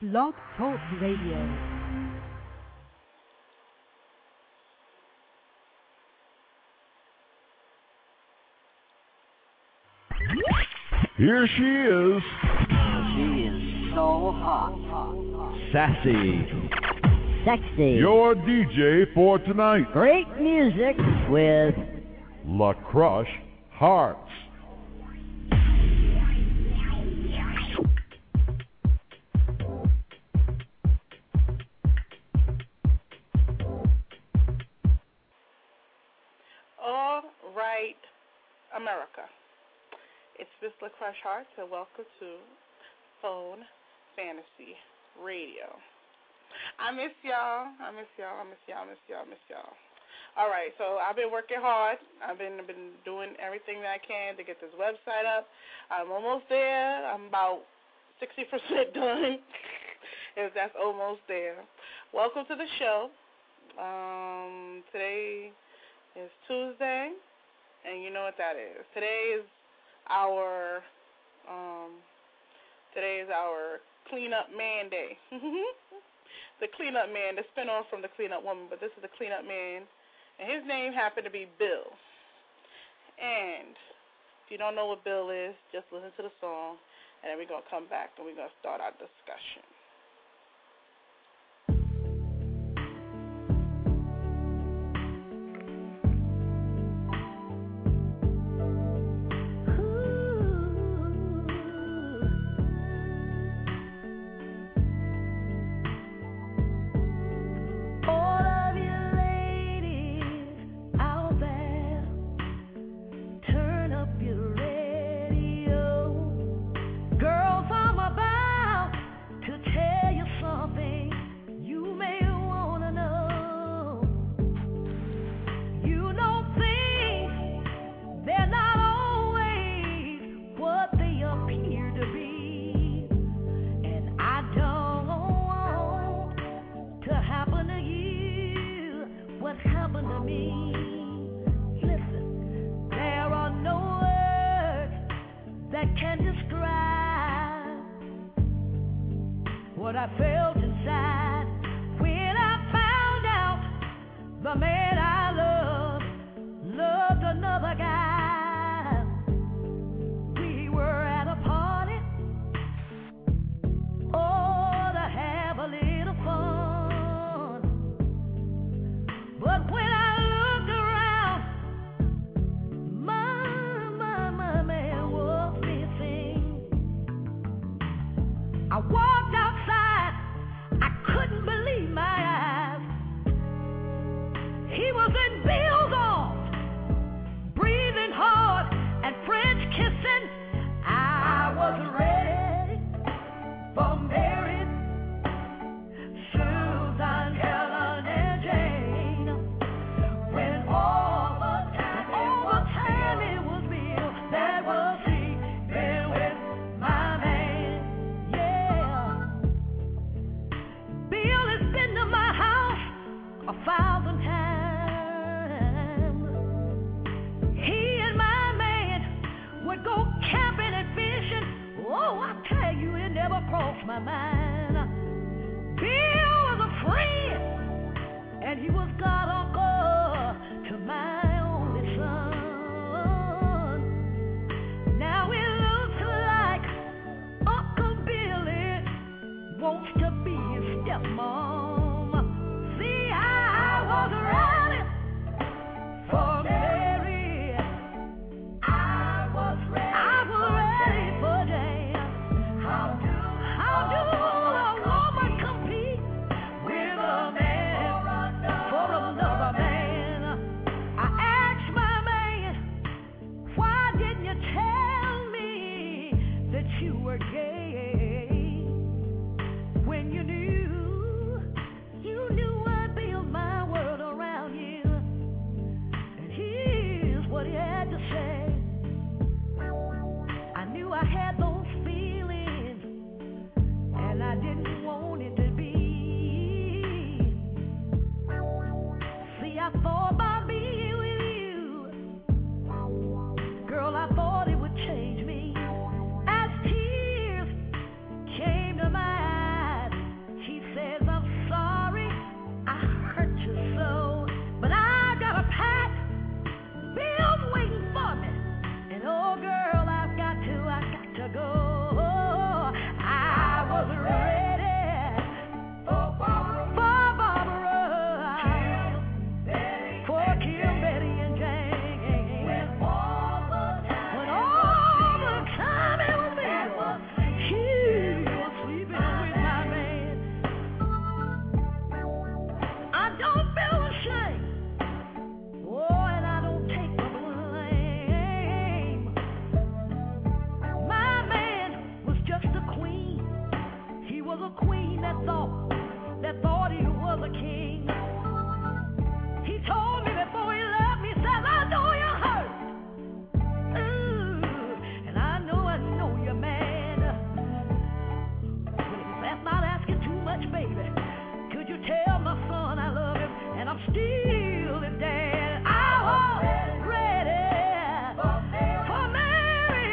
Blog Talk Radio. Here she is. She is so hot. Sassy. Sexy. Your DJ for tonight. Great music with La Crush Hearts. All right, America. It's Miss La Crush Hearts, and welcome to Phone Fantasy Radio. I miss y'all. All right, so I've been working hard. I've been doing everything that I can to get this website up. I'm almost there. I'm about 60% done, if that's almost there. Welcome to the show. Today is Tuesday, and you know what that is. Today is our Cleanup Man Day. The Cleanup Man, the spinoff from the Cleanup Woman, but this is the Cleanup Man, and his name happened to be Bill. And if you don't know what Bill is, just listen to the song, and then we're going to come back and we're going to start our discussion. What I felt inside when I found out the man I loved another guy. We were at a party, oh, to have a little fun. But when I looked around, my man was missing. I walked outside, I couldn't believe my eyes. He was in Bill's arms, breathing hard and French kissing. I was ready for Mary, Susan, Helen, and Jane. When all the time it was Bill that was sleeping with my man. Bill has been to my house 1,000 times. He and my man would go camping and fishing. Oh, I tell you, it never crossed my mind. Bill was a friend, and he was God uncle to my only son. Now it looks like Uncle Billy wants to be his stepmom. See, I was ready for Mary. I was ready for Jane. How do a woman compete with a man for another man? I asked my man, why didn't you tell me that you were gay when you knew that thought he was a king. He told me before he left me, says, I know you're hurt. Ooh, and I know you're mad. That's not asking too much, baby. Could you tell my son I love him and I'm still his dad? I was ready for Mary,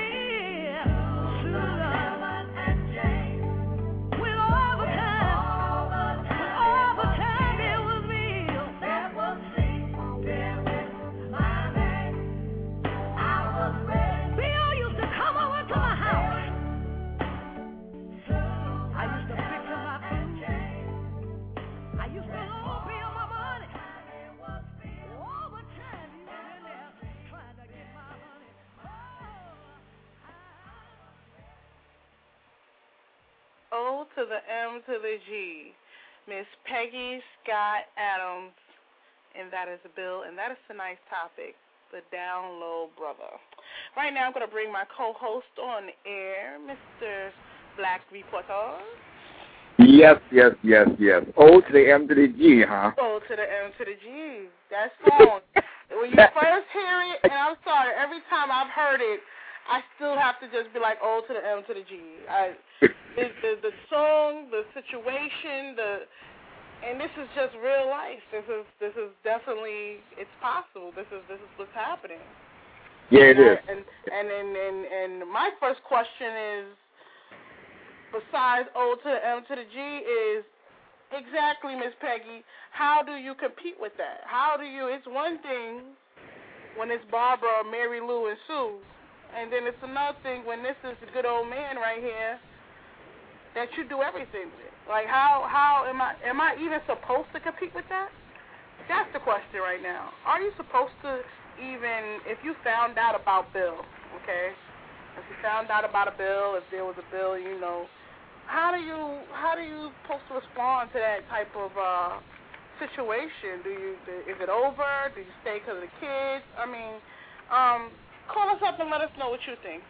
Susan, and Jane. When all the time it was me that was sleeping with my name. I was ready. Bill used to come over to my house. I used to fix him my food. I used to loan Bill my money. All the time he was in there trying to get my money. O to the M to the G, Miss Peggy Scott Adams, and that is Bill, and that is tonight's topic, the down low brother. Right now I'm going to bring my co-host on the air, Mr. Black Reporter. Yes. O to the M to the G, huh? O to the M to the G. That song. When you first hear it, and I'm sorry, every time I've heard it, I still have to just be like O to the M to the G. The song, the situation, and this is just real life. This is definitely, it's possible. This is what's happening. Yeah, it is. And my first question is, besides O to the M to the G, is exactly, Miss Peggy, how do you compete with that? It's one thing when it's Barbara, Mary Lou, and Sue, and then it's another thing when this is the good old man right here that you do everything with. Like, how am I even supposed to compete with that? That's the question right now. Are you supposed to even, if you found out about Bill, okay? If you found out about a bill, if there was a bill, how do you supposed to respond to that type of situation? Is it over? Do you stay because of the kids? I mean, call us up and let us know what you think.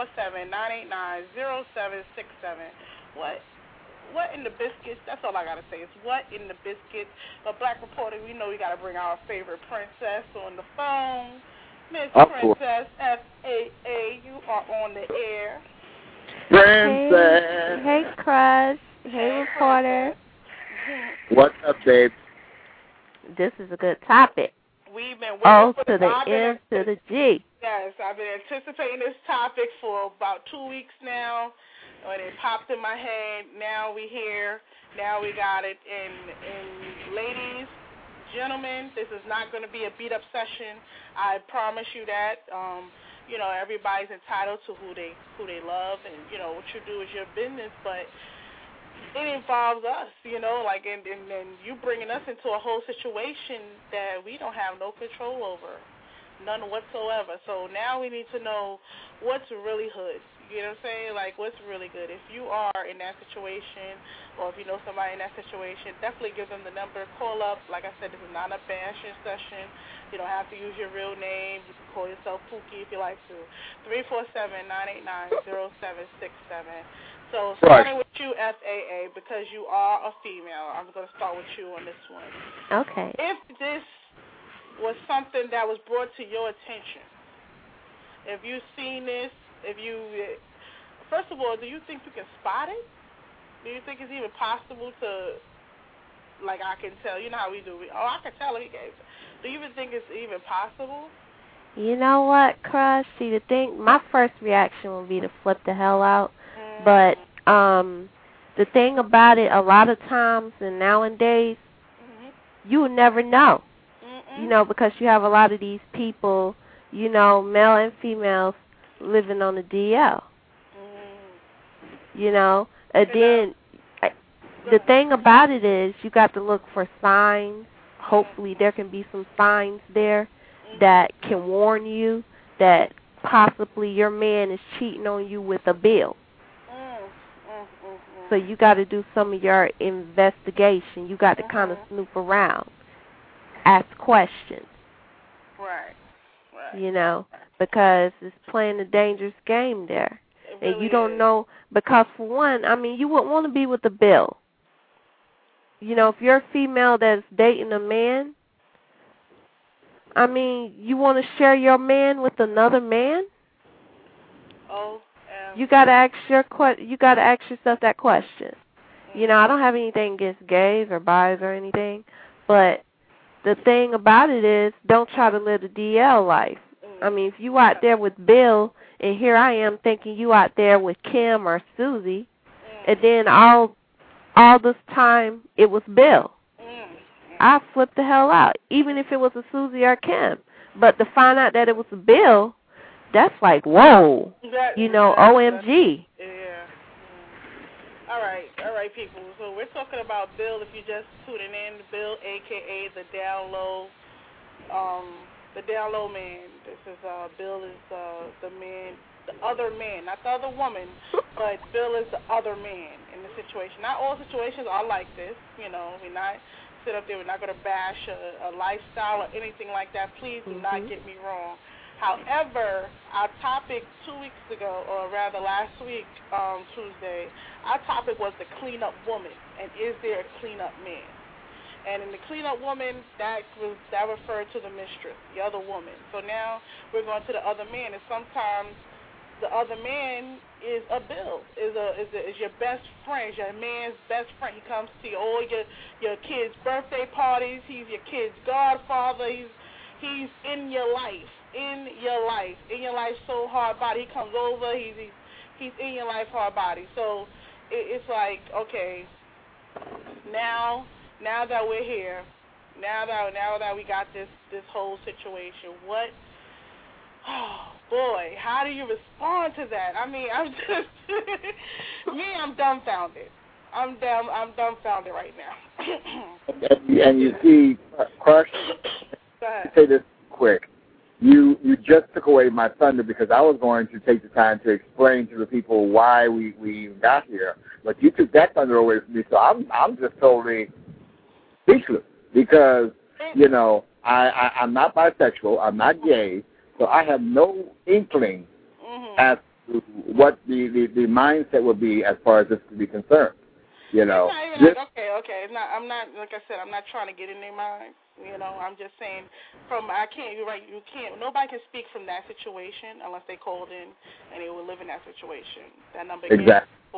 347-989-0767. What in the biscuits? That's all I gotta say. It's what in the biscuits. But Black Reporter, we know we gotta bring our favorite princess on the phone. Miss Princess FAA, you are on the air. Princess. Hey, Crush. Hey, Reporter. What's up, babe? This is a good topic. We've been O waiting for to the M to the G. Yes, I've been anticipating this topic for about 2 weeks now. When it popped in my head, now we here, now we got it. And ladies, gentlemen, this is not going to be a beat-up session. I promise you that. Everybody's entitled to who they love, and what you do is your business. But it involves us, and you bringing us into a whole situation that we don't have no control over, none whatsoever. So now we need to know what's really hood. You know what I'm saying? Like, what's really good. If you are in that situation, or if you know somebody in that situation, definitely give them the number. Call up. Like I said, this is not a bashing session. You don't have to use your real name. You can call yourself Pookie if you like to. 347-989-0767. So starting with you, FAA, because you are a female, I'm going to start with you on this one. Okay. If this was something that was brought to your attention, if you've seen this, first of all, do you think you can spot it? Do you think it's even possible to, like, I can tell? You know how we do. I can tell he gave it. Do you even think it's even possible? You know what, Crush? See, my first reaction would be to flip the hell out. But the thing about it, a lot of times and nowadays, you would never know. Because you have a lot of these people, male and females, living on the DL. And then the thing about it is you got to look for signs. Hopefully there can be some signs there that can warn you that possibly your man is cheating on you with a bill. So you got to do some of your investigation. You got to kind of snoop around, ask questions. Right. Because it's playing a dangerous game there. Really and you don't know, because for one, you wouldn't want to be with the bill. if you're a female that's dating a man, I mean, you want to share your man with another man? You got to ask yourself that question. I don't have anything against gays or bis or anything, but the thing about it is, don't try to live the DL life. I mean, if you out there with Bill, and here I am thinking you out there with Kim or Susie, and then all this time it was Bill, I flipped the hell out, even if it was a Susie or Kim. But to find out that it was a Bill, that's like, whoa, OMG. Yeah. All right, people. So we're talking about Bill. If you're just tuning in, Bill, a.k.a. the down low man. This is Bill is the man, the other man, not the other woman, but Bill is the other man in the situation. Not all situations are like this. We're not sit up there. We're not going to bash a lifestyle or anything like that. Please do not get me wrong. However, our topic 2 weeks ago, or rather last week, Tuesday, our topic was the cleanup woman, and is there a cleanup man? And in the cleanup woman, that referred to the mistress, the other woman. So now we're going to the other man, and sometimes the other man is a Bill, is your best friend, your man's best friend. He comes to all your kids' birthday parties. He's your kid's godfather. He's in your life. In your life so hard body. He comes over, he's in your life hard body. So it's like, okay, now that we're here, now that we got this whole situation, oh boy, how do you respond to that? I mean, I'm just I'm dumbfounded. I'm dumbfounded right now. and you see, Crush, say this quick. You just took away my thunder, because I was going to take the time to explain to the people why we got here, but you took that thunder away from me. So I'm just totally speechless, because I'm not bisexual, I'm not gay, so I have no inkling as to what the mindset would be as far as this could be concerned. Okay. It's not. I'm not. Like I said, I'm not trying to get in their minds. I'm just saying. You're right. You can't. Nobody can speak from that situation unless they called in and they were living that situation. That number is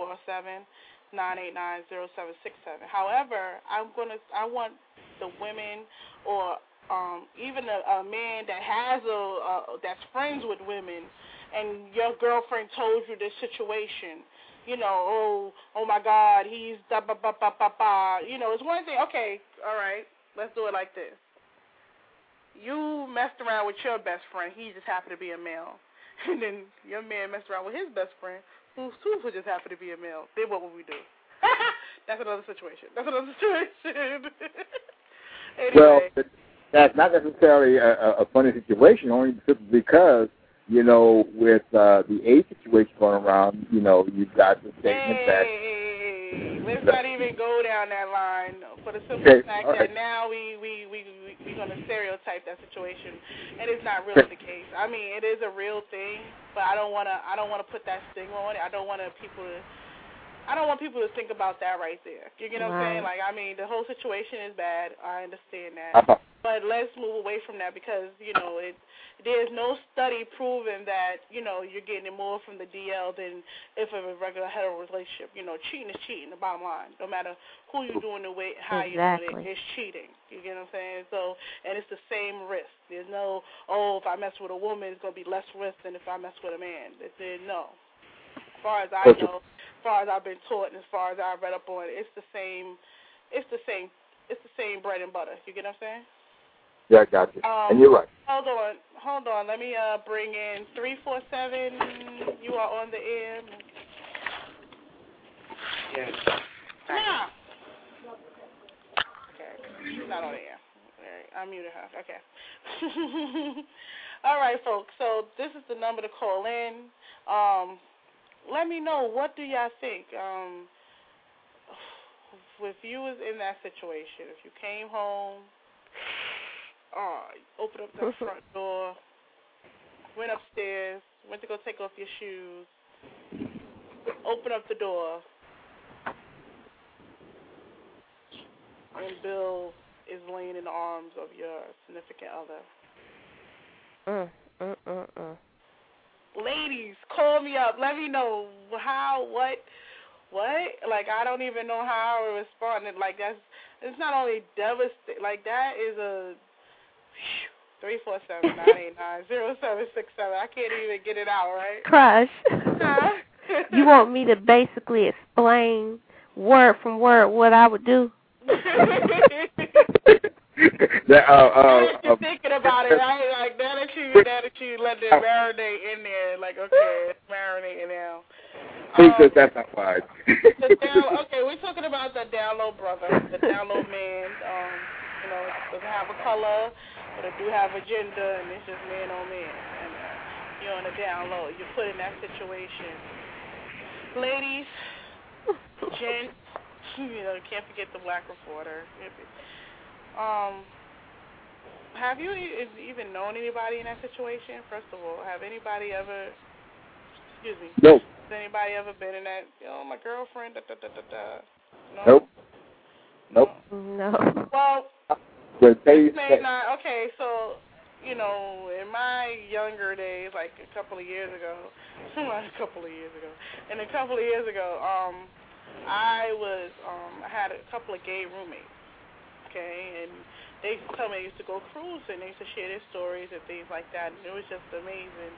407-989-0767. However, I want the women, or even a man that has that's friends with women, and your girlfriend told you this situation. Oh my God, he's da ba ba ba ba ba. It's one thing. Okay, all right, let's do it like this. You messed around with your best friend. He just happened to be a male, and then your man messed around with his best friend, who just happened to be a male. Then what would we do? That's another situation. Anyway. Well, that's not necessarily a funny situation, only because. With the AIDS situation going around, you've got the statement that... let's not even go down that line, for the simple fact that now we're going to stereotype that situation, and it's not really the case. I mean, it is a real thing, but I don't want to put that stigma on it. I don't want people to think about that right there. You get what I'm saying? Like, I mean, the whole situation is bad. I understand that. But let's move away from that, because, there's no study proving that, you're getting it more from the DL than if of a regular hetero relationship. Cheating is cheating, the bottom line. No matter who you're doing it with, how you're doing it, it's cheating. You get what I'm saying? So, and it's the same risk. There's no, if I mess with a woman, it's going to be less risk than if I mess with a man. No. As far as I know, as far as I've been taught, and as far as I've read up on it, it's the same bread and butter. You get what I'm saying? Yeah, I got you. And you're right. Hold on. Let me bring in 347. You are on the air. Yes. Nah. Okay. She's not on the air. All right. I muted her. Okay. All right, folks. So this is the number to call in. Let me know, what do y'all think? If you was in that situation, if you came home, opened up the front door, went upstairs, went to go take off your shoes, open up the door, when Bill is laying in the arms of your significant other? Ladies, call me up. Let me know how, what? Like, I don't even know how I would respond. Like, it's not only devastating. Like, that is a 347-989-0767. I can't even get it out, right? Crush. You want me to basically explain word from word what I would do? You're thinking about it, right? Like, now that you let it marinate in there, like, okay, it's marinating now. That's not wise. Okay, we're talking about the down low brother, the down low man. You know, doesn't have a color, but it do have a gender, and it's just man on man. And you're on the down low. You're put in that situation. Ladies, gents, you know, can't forget the black reporter. Have you even known anybody in that situation? First of all, have anybody ever? Excuse me. Nope. Has anybody ever been in that? My girlfriend. No? Nope. No. Well, okay. So, you know, in my younger days, like a couple of years ago, I had a couple of gay roommates. Okay, and they used to tell me they used to go cruising. They used to share their stories and things like that, and it was just amazing.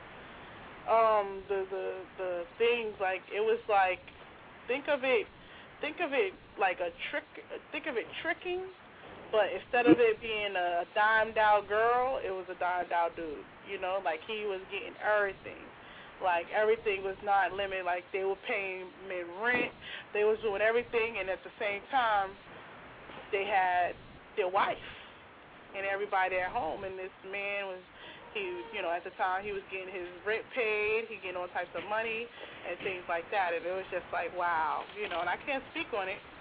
The things, like, it was like, think of it like a trick. Think of it tricking, but instead of it being a dimed out girl, it was a dimed out dude. You know, like, he was getting everything. Like, everything was not limited. Like, they were paying men rent. They was doing everything, and at the same time, they had their wife and everybody at home. And this man was, at the time, he was getting his rent paid. He getting all types of money and things like that. And it was just like, wow, and I can't speak on it,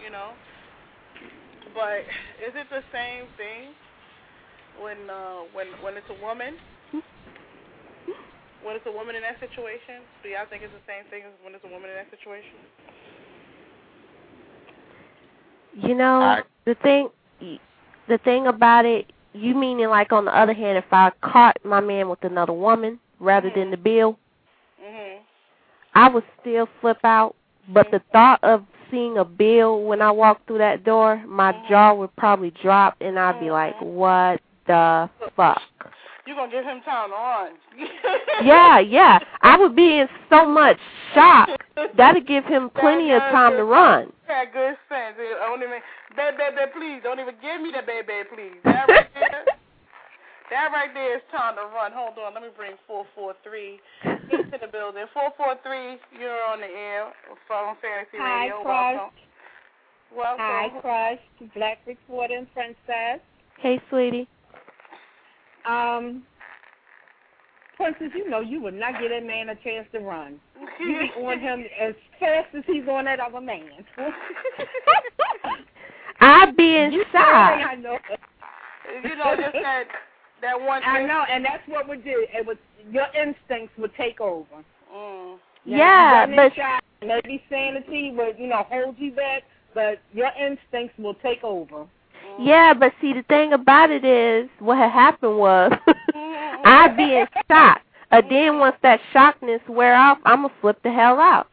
But is it the same thing when it's a woman? When it's a woman in that situation? Do y'all think it's the same thing as when it's a woman in that situation? The thing about it, you meaning, like, on the other hand, if I caught my man with another woman rather than the bill, I would still flip out. But the thought of seeing a bill when I walk through that door, my jaw would probably drop, and I'd be like, what the fuck? You're going to give him time to run. Yeah. I would be in so much shock. That'd give him plenty of time to run. Yeah, good sense. Baby, please. Don't even give me the baby, please. That right there is time to run. Hold on. Let me bring 443 into the building. 443, you're on the air from Fantasy Radio. Hi, Welcome. Hi, Crush. Black Reporter and Princess. Hey, sweetie. Princess, you would not give that man a chance to run. You be on him as fast as he's on that other man. I'd be in shock. I know. Just that one thing. I know, and that's what would do. Your instincts would take over. Yeah, but maybe sanity would, hold you back, but your instincts will take over. Yeah, but see, the thing about it is, what had happened was, I'd be in shock. And then once that shockness wear off, I'm going to flip the hell out.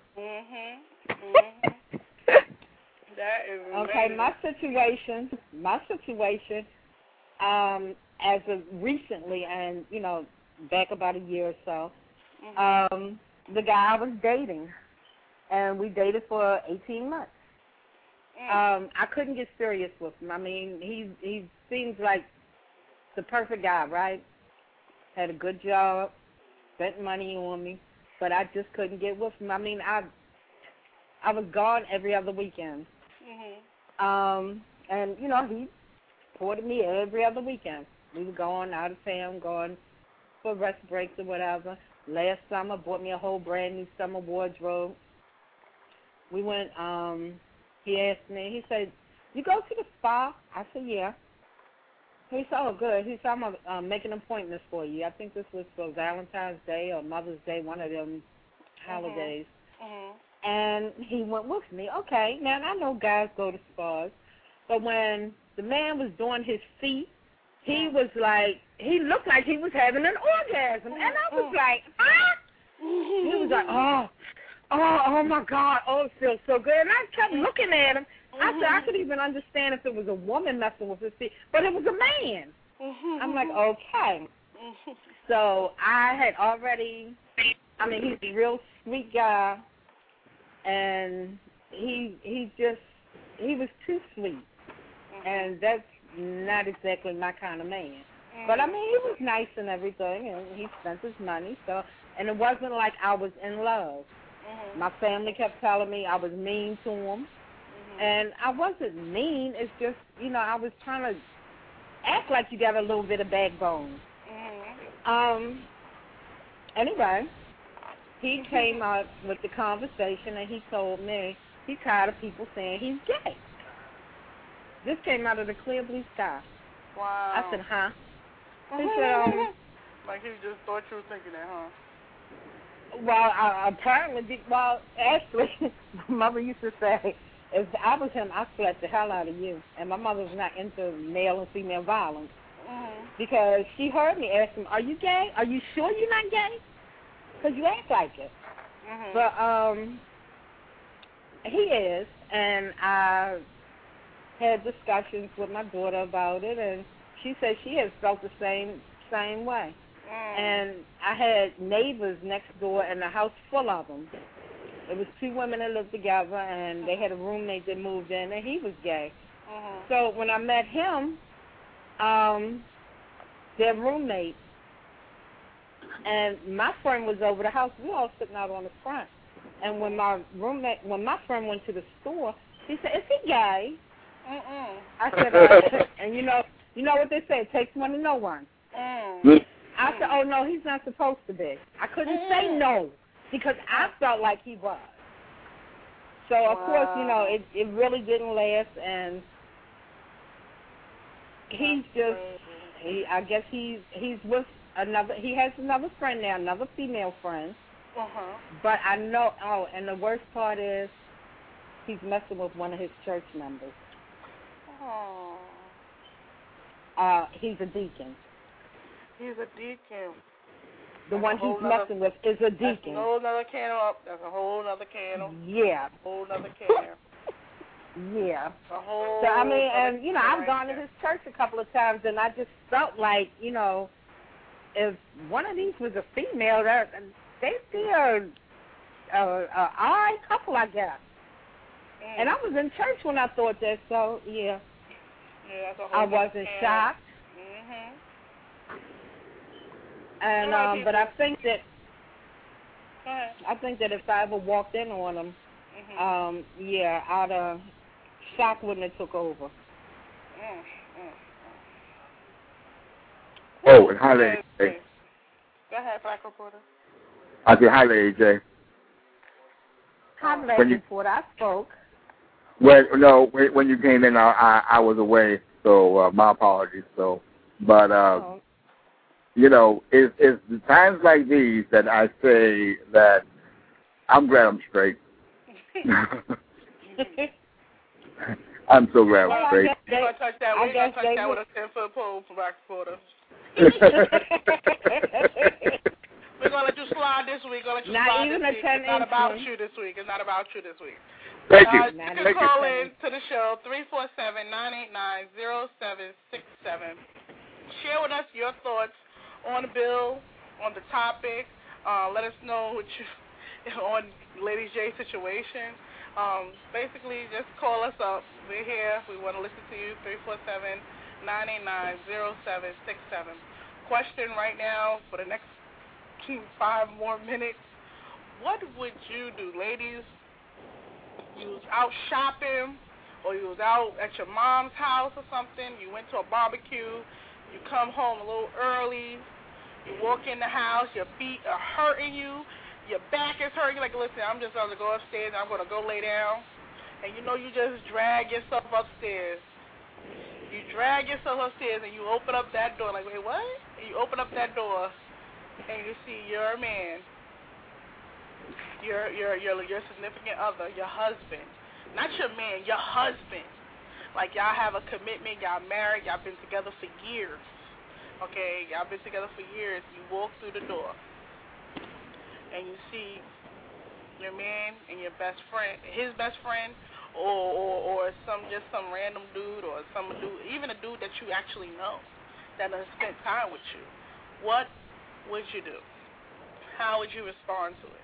That is okay, amazing. my situation, as of recently, and, back about a year or so, the guy I was dating, and we dated for 18 months. I couldn't get serious with him. I mean, he seems like the perfect guy, right? Had a good job, spent money on me, but I just couldn't get with him. I mean, I was gone every other weekend. And, he supported me every other weekend. We were going out of town, going for rest breaks or whatever. Last summer, bought me a whole brand new summer wardrobe. We went, he asked me, he said, you go to the spa? I said, yeah. He said, oh, good. He said, I'm going to make an appointment for you. I think this was for Valentine's Day or Mother's Day, one of them holidays. And he went with me. Okay, now I know guys go to spas, but when The man was doing his feet. He was like, he looked like he was having an orgasm. And I was like, ah. He was like, oh my God, oh, it feels so good. And I kept looking at him. I said, I could even understand if it was a woman messing with his feet, but it was a man. I'm like, okay. So I had already, I mean, he's a real sweet guy, and he was too sweet. And that's not exactly my kind of man. But, I mean, he was nice and everything, and he spent his money. So, and it wasn't like I was in love. My family kept telling me I was mean to him. And I wasn't mean. It's just, you know, I was trying to act like you got a little bit of backbone. Anyway, he came up with the conversation, and he told me he's tired of people saying he's gay. This came out of the clear blue sky. Wow. I said, huh? He said, like he just thought you were thinking that, huh? Well, apparently, actually, my mother used to say, if I was him, I'd slap the hell out of you. And my mother's not into male and female violence. Because she heard me ask him, are you gay? Are you sure you're not gay? Because you act like it. But he is, and I had discussions with my daughter about it, and she said she has felt the same way. And I had neighbors next door and a house full of them. It was two women that lived together, and they had a roommate that moved in, and he was gay. So when I met him, their roommate, and my friend was over the house. We all sitting out on the front. And when my friend went to the store, she said, "Is he gay?" I said, and you know what they say, it takes one to know one. I said, oh, no, he's not supposed to be. I couldn't say no because I felt like he was. So, of course, you know, it really didn't last, and he's just, I guess he's with he has another friend now, another female friend. But I know, and the worst part is he's messing with one of his church members. He's a deacon. He's a deacon. The one he's messing with is a deacon. That's a whole other can up. That's a whole other can. Yeah. A whole other can. Yeah. A whole. So I mean, and you know, I've gone to his church a couple of times, and I just felt like, you know, if one of these was a female, they'd be a odd couple, I guess. And I was in church when I thought that, so yeah. Yeah, that's a whole I wasn't shocked. And but I think that if I ever walked in on him, shock wouldn't have took over. Oh, and hi, Lady J. Go ahead, Black Reporter. I said, hi, Lady J. Hi, Lady Reporter. I spoke. Well, no, when you came in, I was away, so my apologies. So, but you know, it's the times like these that I say that I'm glad I'm straight. I'm so glad I'm straight. We're going to touch that with a 10-foot pole for Black Reporter. We're going to let you slide this week. We're going to let you slide this week. It's not about you this week. It's not about you this week. Thank you. You can call in to the show, 347-989-0767. Share with us your thoughts on the bill, on the topic. Let us know what you on Lady J's situation. Basically, just call us up. We're here. We want to listen to you, 347-989-0767. Question right now for the next 5 more minutes. What would you do, ladies? You was out shopping, or you was out at your mom's house or something. You went to a barbecue. You come home a little early. You walk in the house. Your feet are hurting you. Your back is hurting. You're like, listen, I'm just going to go upstairs and I'm going to go lay down. And you know you just drag yourself upstairs. You drag yourself upstairs and you open up that door. Like, wait, what? And you open up that door and you see your man. Your significant other, your husband, not your man, your husband, Like, y'all have a commitment, y'all married, y'all been together for years. Okay, y'all been together for years. You walk through the door, and you see your man and your best friend, his best friend, or some random dude, or some dude, even a dude that you actually know, that has spent time with you. What would you do? How would you respond to it?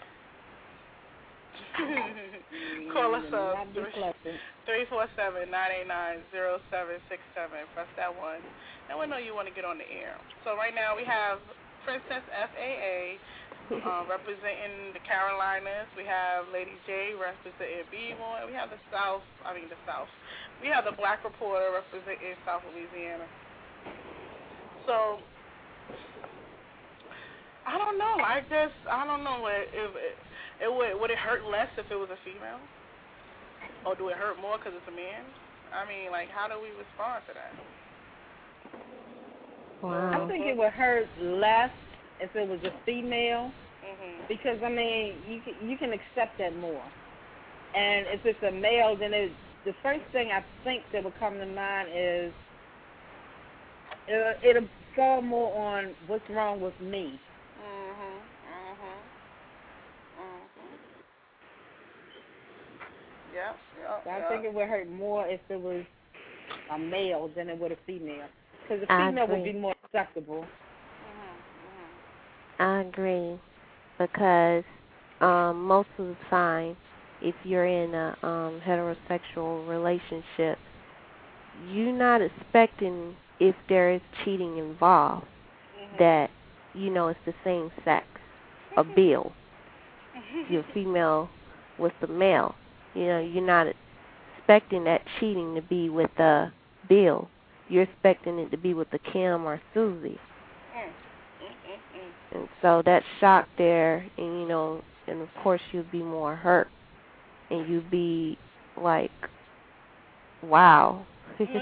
Call us up, 347-989-0767. Press that 1, and we know you want to get on the air. So right now we have Princess FAA representing the Carolinas. We have Lady J representing B-Boy. We have the South. We have the Black Reporter representing South Louisiana. So I don't know. I don't know if would it hurt less if it was a female, or do it hurt more because it's a man? I mean, like, how do we respond to that? Wow. I think it would hurt less if it was a female, because I mean, you can accept that more. And if it's a male, then the first thing I think that would come to mind is it'll fall more on what's wrong with me. Yeah. I think it would hurt more if it was a male than it would a female, because a female would be more acceptable. I agree, because most of the time, if you're in a heterosexual relationship, you're not expecting, if there is cheating involved, that, it's the same sex, a bill. You're female with the male. You're not expecting that cheating to be with the Bill. You're expecting it to be with the Kim or Susie. And so that shock there, and and of course you'd be more hurt, and you'd be like, wow. Just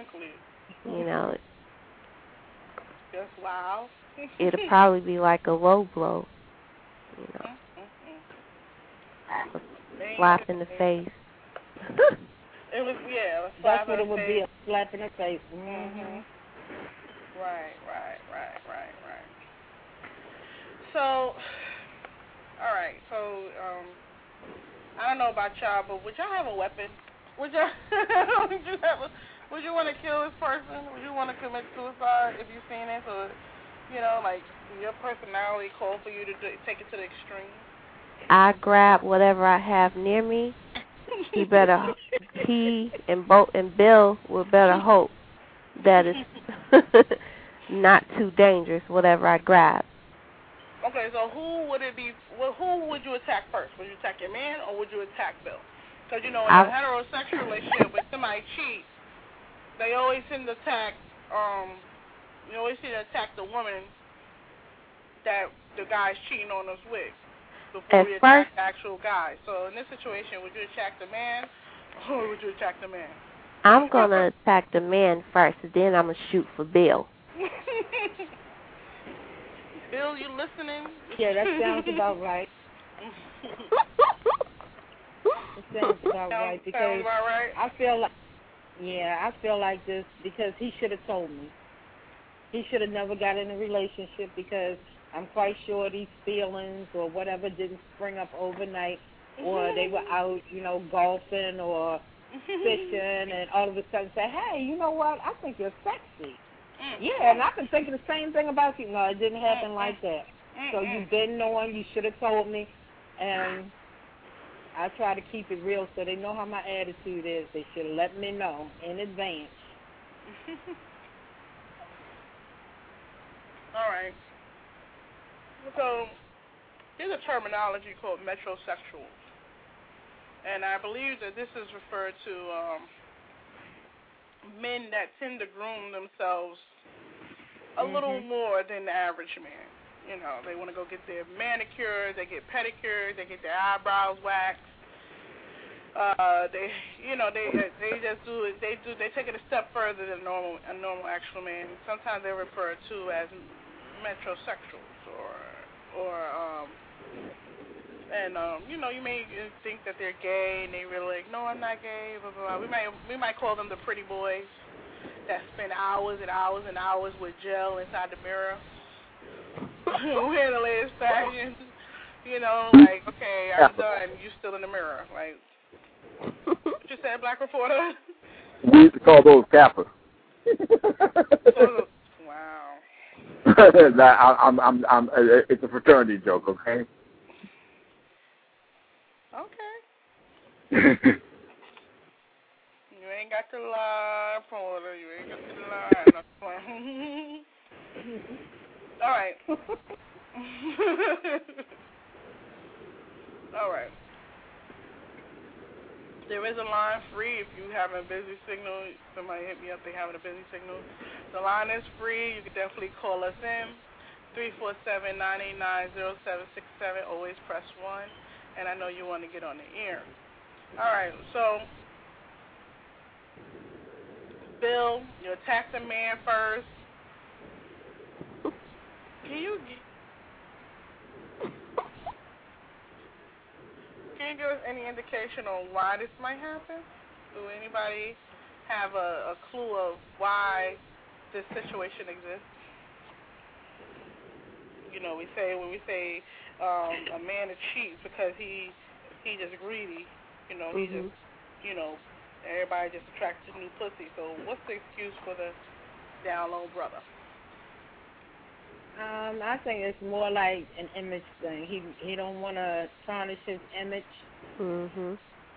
wow. It'd probably be like a low blow, a slap in the face. It was, that's what it would be, a slap in the face. Right. So, all right. So, I don't know about y'all, but would y'all have a weapon? Would you want to kill this person? Would you want to commit suicide if you've seen it? Or, like, your personality call for you to take it to the extreme? I grab whatever I have near me. He and Bill would better hope that it's not too dangerous, whatever I grab. Okay, so who would it be? Who would you attack first? Would you attack your man, or would you attack Bill? Because, in a heterosexual relationship, when somebody cheats, they always tend to attack, the woman that the guy's cheating on us with before we attack the actual guy. So in this situation, would you attack the man, or would you attack the man? I'm going to attack the man first, and then I'm going to shoot for Bill. Bill, you listening? Yeah, that sounds about right. It sounds about right, because sounds about right. I feel like this because he should have told me. He should have never got in a relationship, because I'm quite sure these feelings or whatever didn't spring up overnight, or they were out, golfing or fishing, and all of a sudden say, hey, you know what, I think you're sexy. Yeah, and I've been thinking the same thing about you. No, it didn't happen like that. So you've been knowing, you should have told me, and I try to keep it real so they know how my attitude is. They should have let me know in advance. All right. So there's a terminology called metrosexuals, and I believe that this is referred to men that tend to groom themselves a little more than the average man. They want to go get their manicure, they get pedicures, they get their eyebrows waxed. They just do it. They take it a step further than a normal actual man. Sometimes they're referred to as metrosexuals or And you know, you may think that they're gay, and they really like, no, I'm not gay. Blah blah blah. We might call them the pretty boys that spend hours and hours and hours with gel inside the mirror, wearing the latest fashion. You know, like, okay, I'm done. You still in the mirror, like. What you said, Black Reporter? We used to call those Kappa. Wow. It's a fraternity joke, okay? Okay. You ain't got to lie, Porter. You ain't got to lie. All right. All right. There is a line free if you have a busy signal. Somebody hit me up, they having a busy signal. The line is free. You can definitely call us in. 347-989-0767. Always press 1. And I know you want to get on the air. All right, so, Bill, you attacked the man first. Can you give us any indication on why this might happen? Do anybody have a clue of why this situation exists? You know, when we say a man is cheap because he just greedy. You know, he just, you know, everybody just attracted to new pussy. So what's the excuse for the down low brother? I think it's more like an image thing. He don't want to tarnish his image. He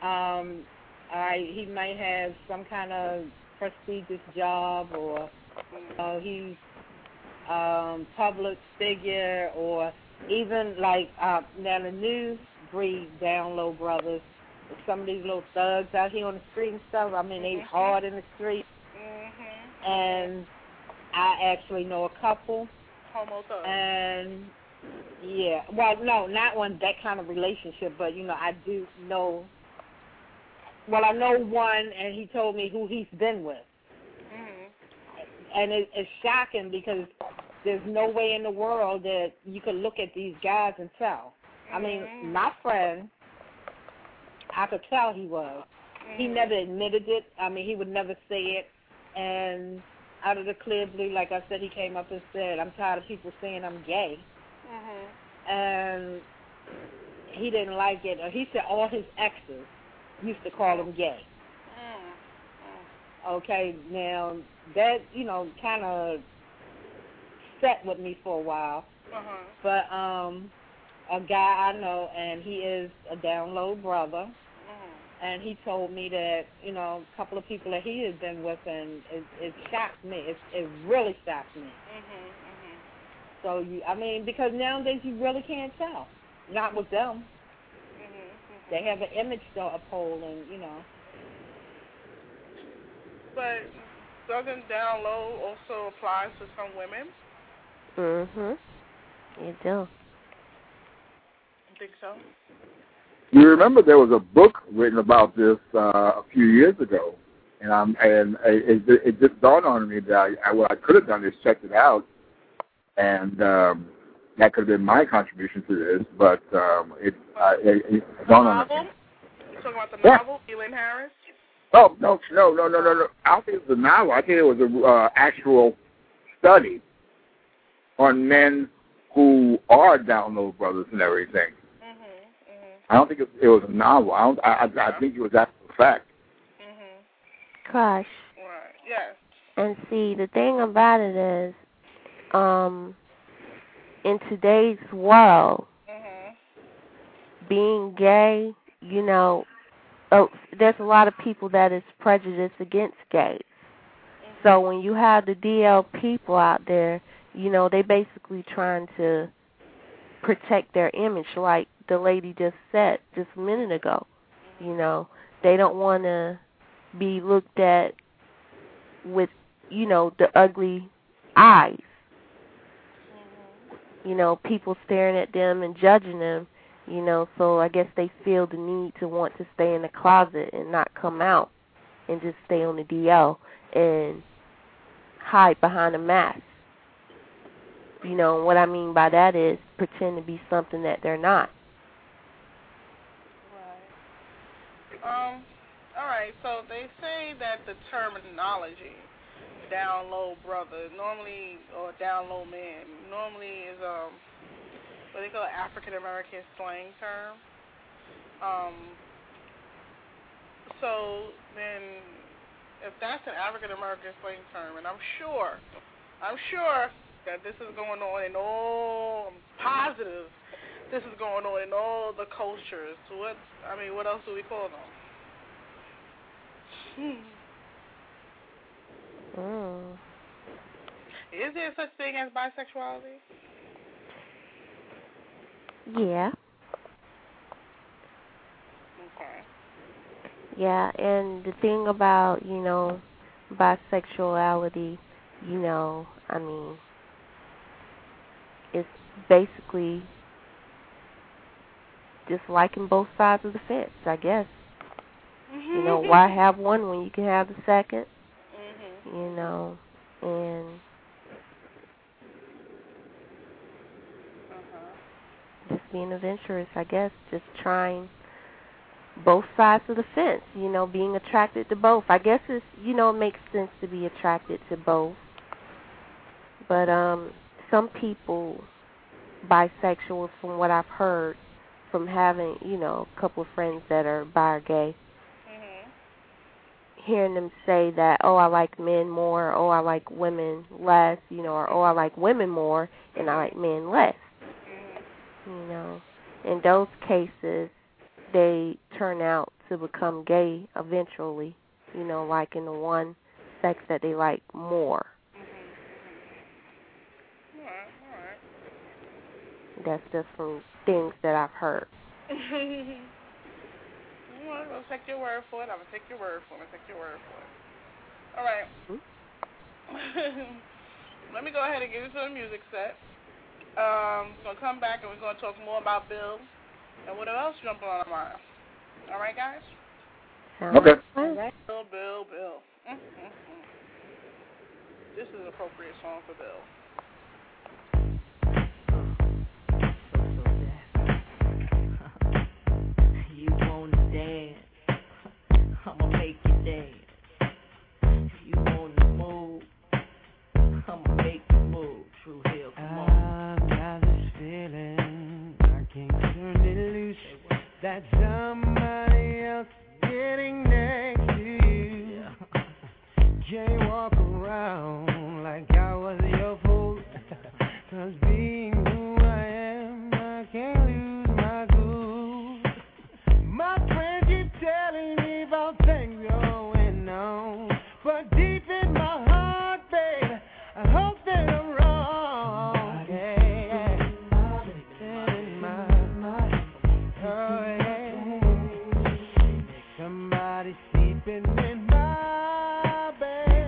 might have some kind of prestigious job, or he's public figure, or even like now the new breed down low brothers. Some of these little thugs out here on the street and stuff. I mean, they hard in the street. And I actually know a couple. Homo thug. And yeah, well, no, not on that kind of relationship, but you know, I do know. Well, I know one, and he told me who he's been with, and it's shocking because there's no way in the world that you could look at these guys and tell. I mean, my friend, I could tell he was. He never admitted it. I mean, he would never say it, and out of the clear blue, like I said, he came up and said, I'm tired of people saying I'm gay. And he didn't like it. He said all his exes used to call him gay. Okay, now that, you know, kind of set with me for a while. But a guy I know, and he is a down low brother, and he told me that, you know, a couple of people that he has been with, and it shocked me. It really shocked me. So, I mean, because nowadays you really can't tell. Not with them. They have an image to uphold, and, you know. But doesn't down low also apply to some women? You do. You think so? You remember there was a book written about this a few years ago, and it just dawned on me that what I could have done is checked it out, and that could have been my contribution to this. But it dawned on me. You talking about the novel, Elin Harris? Oh no! I don't think it was a novel. I think it was an actual study on men who are down low brothers and everything. I don't think it was a novel. I think it was actual fact. Crush. Right. Yes. And see, the thing about it is, in today's world, being gay, you know, there's a lot of people that is prejudiced against gays. So when you have the DL people out there, you know, they basically trying to protect their image, like the lady just said just a minute ago. You know, they don't want to be looked at with, you know, the ugly eyes. You know, people staring at them and judging them, you know, so I guess they feel the need to want to stay in the closet and not come out and just stay on the DL and hide behind a mask. You know, what I mean by that is pretend to be something that they're not. All right, so they say that the terminology, down low brother, normally, or down low man, normally is what they call African American slang term. So then, if that's an African American slang term, and I'm sure that this is going on in all, I'm positive this is going on in all the cultures. What else do we call them? Is there such thing as bisexuality? Yeah. Okay. Yeah, and the thing about, bisexuality, it's basically just liking both sides of the fence, I guess. Why have one when you can have the second? And just being adventurous, I guess, just trying both sides of the fence, being attracted to both. I guess it's, it makes sense to be attracted to both. But some people, bisexual, from what I've heard, from having, a couple of friends that are bi or gay, hearing them say that, oh, I like men more, oh, I like women less, or oh, I like women more and I like men less. In those cases, they turn out to become gay eventually, liking the one sex that they like more. That's just from things that I've heard. I'm going to take your word for it. All right. Let me go ahead and get into the music set. We're going to come back and we're going to talk more about Bill and what else jumping on our mind. All right, guys? Okay. Bill. This is an appropriate song for Bill. You wanna dance, I'ma make you dance. You wanna move, I'ma make you move. True Hill, come on. I've got this feeling I can't turn it loose. That somebody else getting next to you. Jaywalk around like I was your fool. 'Cause being who I am, I can't lose my cool. My friends keep telling me about things going on, but deep in my heart, babe, I hope that I'm wrong. Yeah. In my oh yeah. Somebody sleeping in my bed,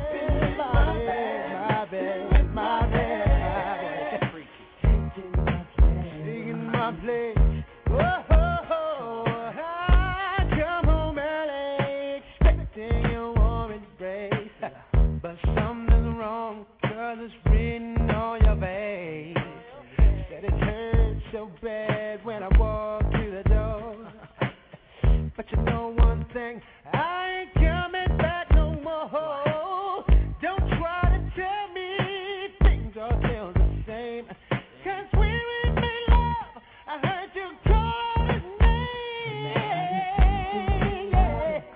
my bed. Taking my place. But something's wrong, 'cause it's written on your face. Said it hurt so bad when I walked through the door. But you know one thing, I ain't coming back no more. Don't try to tell me things are still the same. 'Cause when we made love, I heard you call his name. Yeah.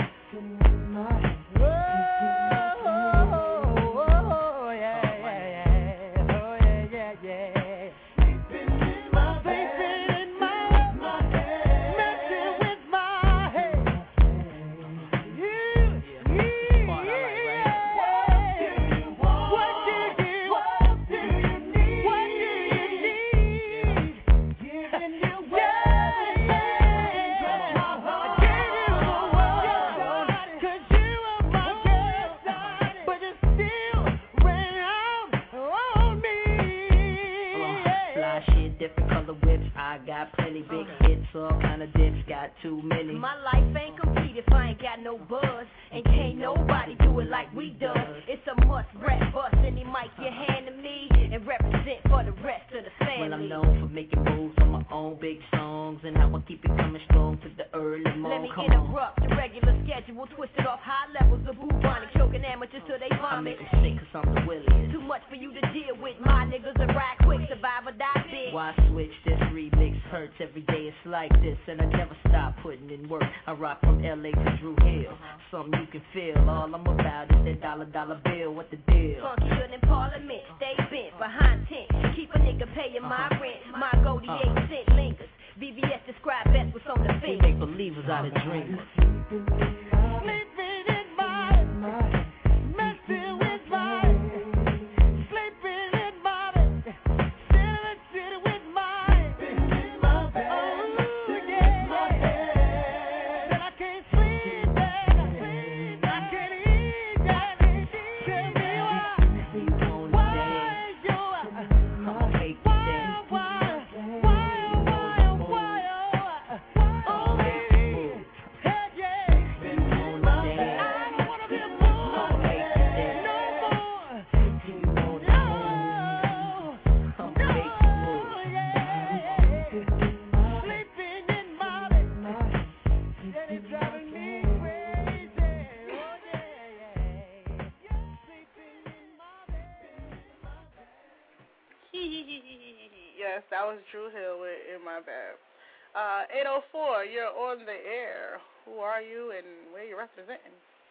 Different color whips, I got plenty big hits, all kind of dips, got too many. My life ain't complete beat if I ain't got no buzz. And can't nobody do it like we does. It's a must rap bust. Any mic you hand to me and represent for the rest of the family. Well, I'm known for making moves on my own big songs and how I keep it coming strong to the early morning. Let me interrupt the regular schedule, twisted off high levels of bubonic, choking amateurs till they I vomit. make it sick 'cause I'm the williest. Too much for you to deal with. My niggas are ride quick, survive or die big. Why switch? This remix hurts every day. It's like this, and I never stop putting in work. I rock from LA to Drew Hill. Something you can feel. All I'm about is that dollar bill. What the deal? Funkier than Parliament. Stay bent behind tent. Keep a nigga paying my rent. My Goldie 8 cent lingers. VVS describe best what's on the We fingers. make believers out of dreamers. Sleeping in my messing with my sleeping in my sitting with my oh yeah. That I can't sleep, I can't eat, tell me why you I'ma make you dance. Yes, that was Drew Hill with In My Bed. 804, you're on the air. Who are you and where are you representing?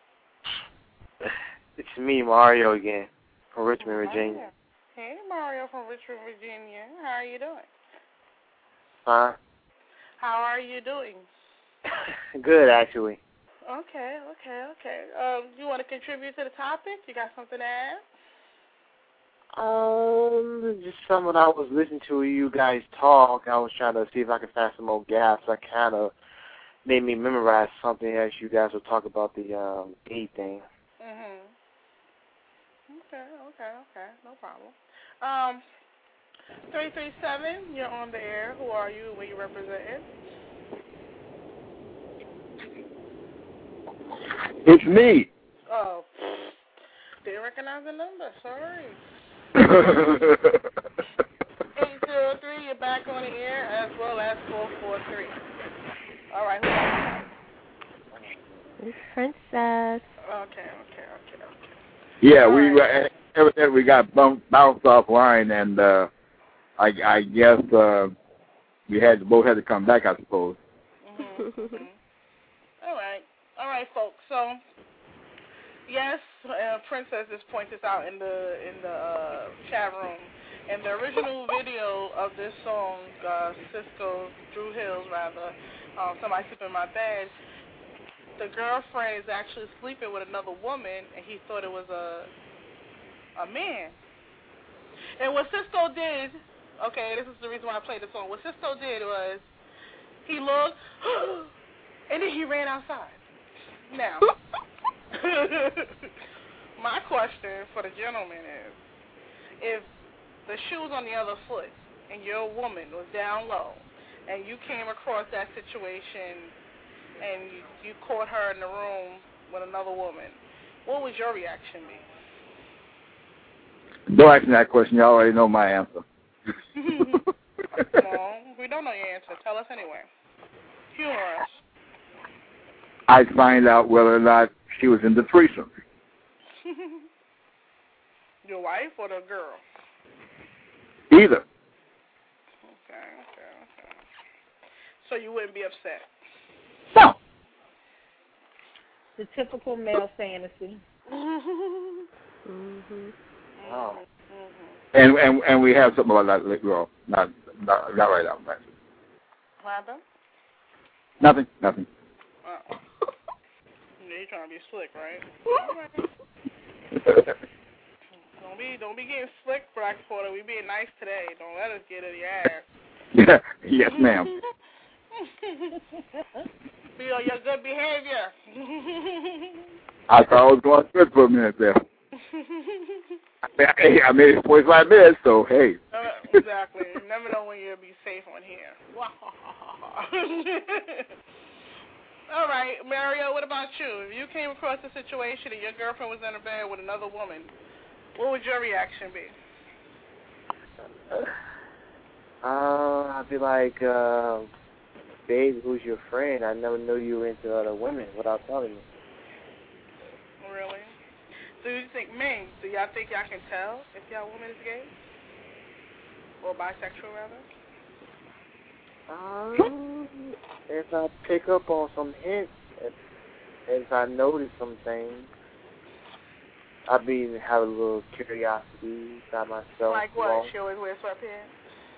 It's me, Mario, again, from Richmond, Virginia. Hey, Mario from Richmond, Virginia. How are you doing? Huh? How are you doing? Good, actually. Okay. You want to contribute to the topic? You got something to add? Just some of I was listening to you guys talk. I was trying to see if I could find some more gaps. I kind of made me memorize something as you guys would talk about the gay thing. Okay. No problem. 337, you're on the air. Who are you? Where you representing? It's me. Oh, didn't recognize the number. Sorry. 803, you're back on the air, as well as 443. All right, who else? It's Princess. Okay. Yeah, evidently we got bounced offline, and I guess we both had to come back, I suppose. All right, folks. So, yes, Princess just pointed this out in the chat room. In the original video of this song, Cisco, Drew Hills, rather, Somebody Sleep in My Bed, the girlfriend is actually sleeping with another woman, and he thought it was a man. And what Cisco did, okay, this is the reason why I played the song. What Cisco did was he looked, and then he ran outside. Now, my question for the gentleman is, if the shoe's on the other foot and your woman was down low and you came across that situation and you caught her in the room with another woman, what would your reaction be? Don't ask me that question. You already know my answer. No, we don't know your answer. Tell us anyway. Humor us. I'd find out whether or not she was in the threesome. Your wife or the girl? Either. Okay. So you wouldn't be upset? No. The typical male fantasy. Oh. And we have something about that girl. Not right now. What happened? Nothing. Uh-oh. Yeah, you're trying to be slick, right? Don't be getting slick, Black Porter. We being nice today. Don't let us get in your ass. Yes, ma'am. Be on your good behavior. I thought I was going good for a minute there. I made it 45 minutes, so hey. Exactly. You never know when you'll be safe on here. All right, Mario, what about you? If you came across a situation and your girlfriend was in a bed with another woman, what would your reaction be? I'd be like, babe, who's your friend? I never knew you were into other women without telling me. Really? Do you think, men, do y'all think y'all can tell if y'all woman is gay? Or bisexual, rather? If I pick up on some hints, if I notice some things, I'd be have a little curiosity by myself. Like what? She always wears sweatpants?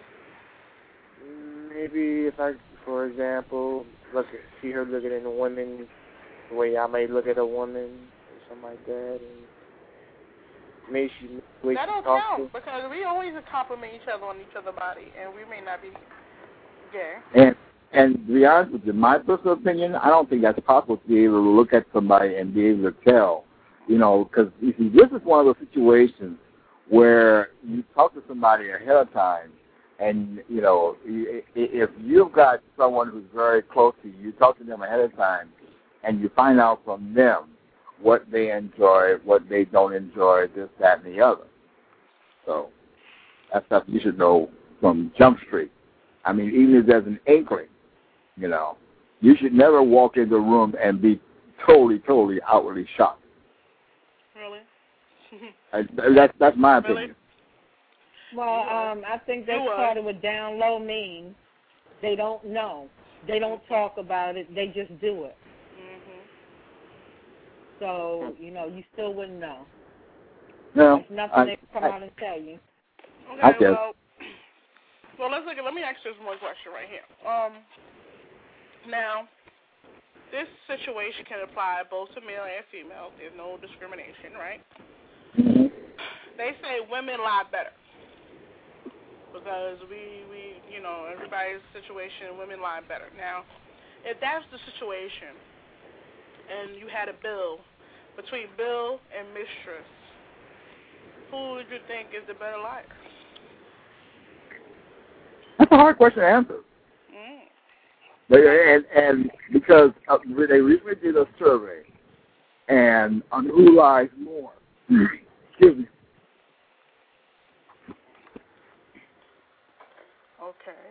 Maybe if I, for example, see her looking at a woman the way I may look at a woman or something like that, and maybe that don't count because we always compliment each other on each other's body, and we may not be gay. And to be honest with you, my personal opinion, I don't think that's possible to be able to look at somebody and be able to tell. You know, because you see, this is one of those situations where you talk to somebody ahead of time, and, you know, if you've got someone who's very close to you, you talk to them ahead of time, and you find out from them what they enjoy, what they don't enjoy, this, that, and the other. So that's stuff you should know from Jump Street. I mean, even if there's an inkling, you know, you should never walk into a room and be totally outwardly shocked. Really? That's my opinion. Really? Well, I think that's part of what down low means. They don't know. They don't talk about it. They just do it. So, you know, you still wouldn't know. No. There's nothing they can come out and tell you. Okay, well, let's look at, let me ask you this one question right here. Now, this situation can apply both to male and female. There's no discrimination, right? Mm-hmm. They say women lie better. Because we, you know, everybody's situation, women lie better. Now, if that's the situation, and you had a bill between Bill and Mistress, who would you think is the better liar? That's a hard question to answer. And because they recently did a survey, and on who lies more. Excuse me. Okay.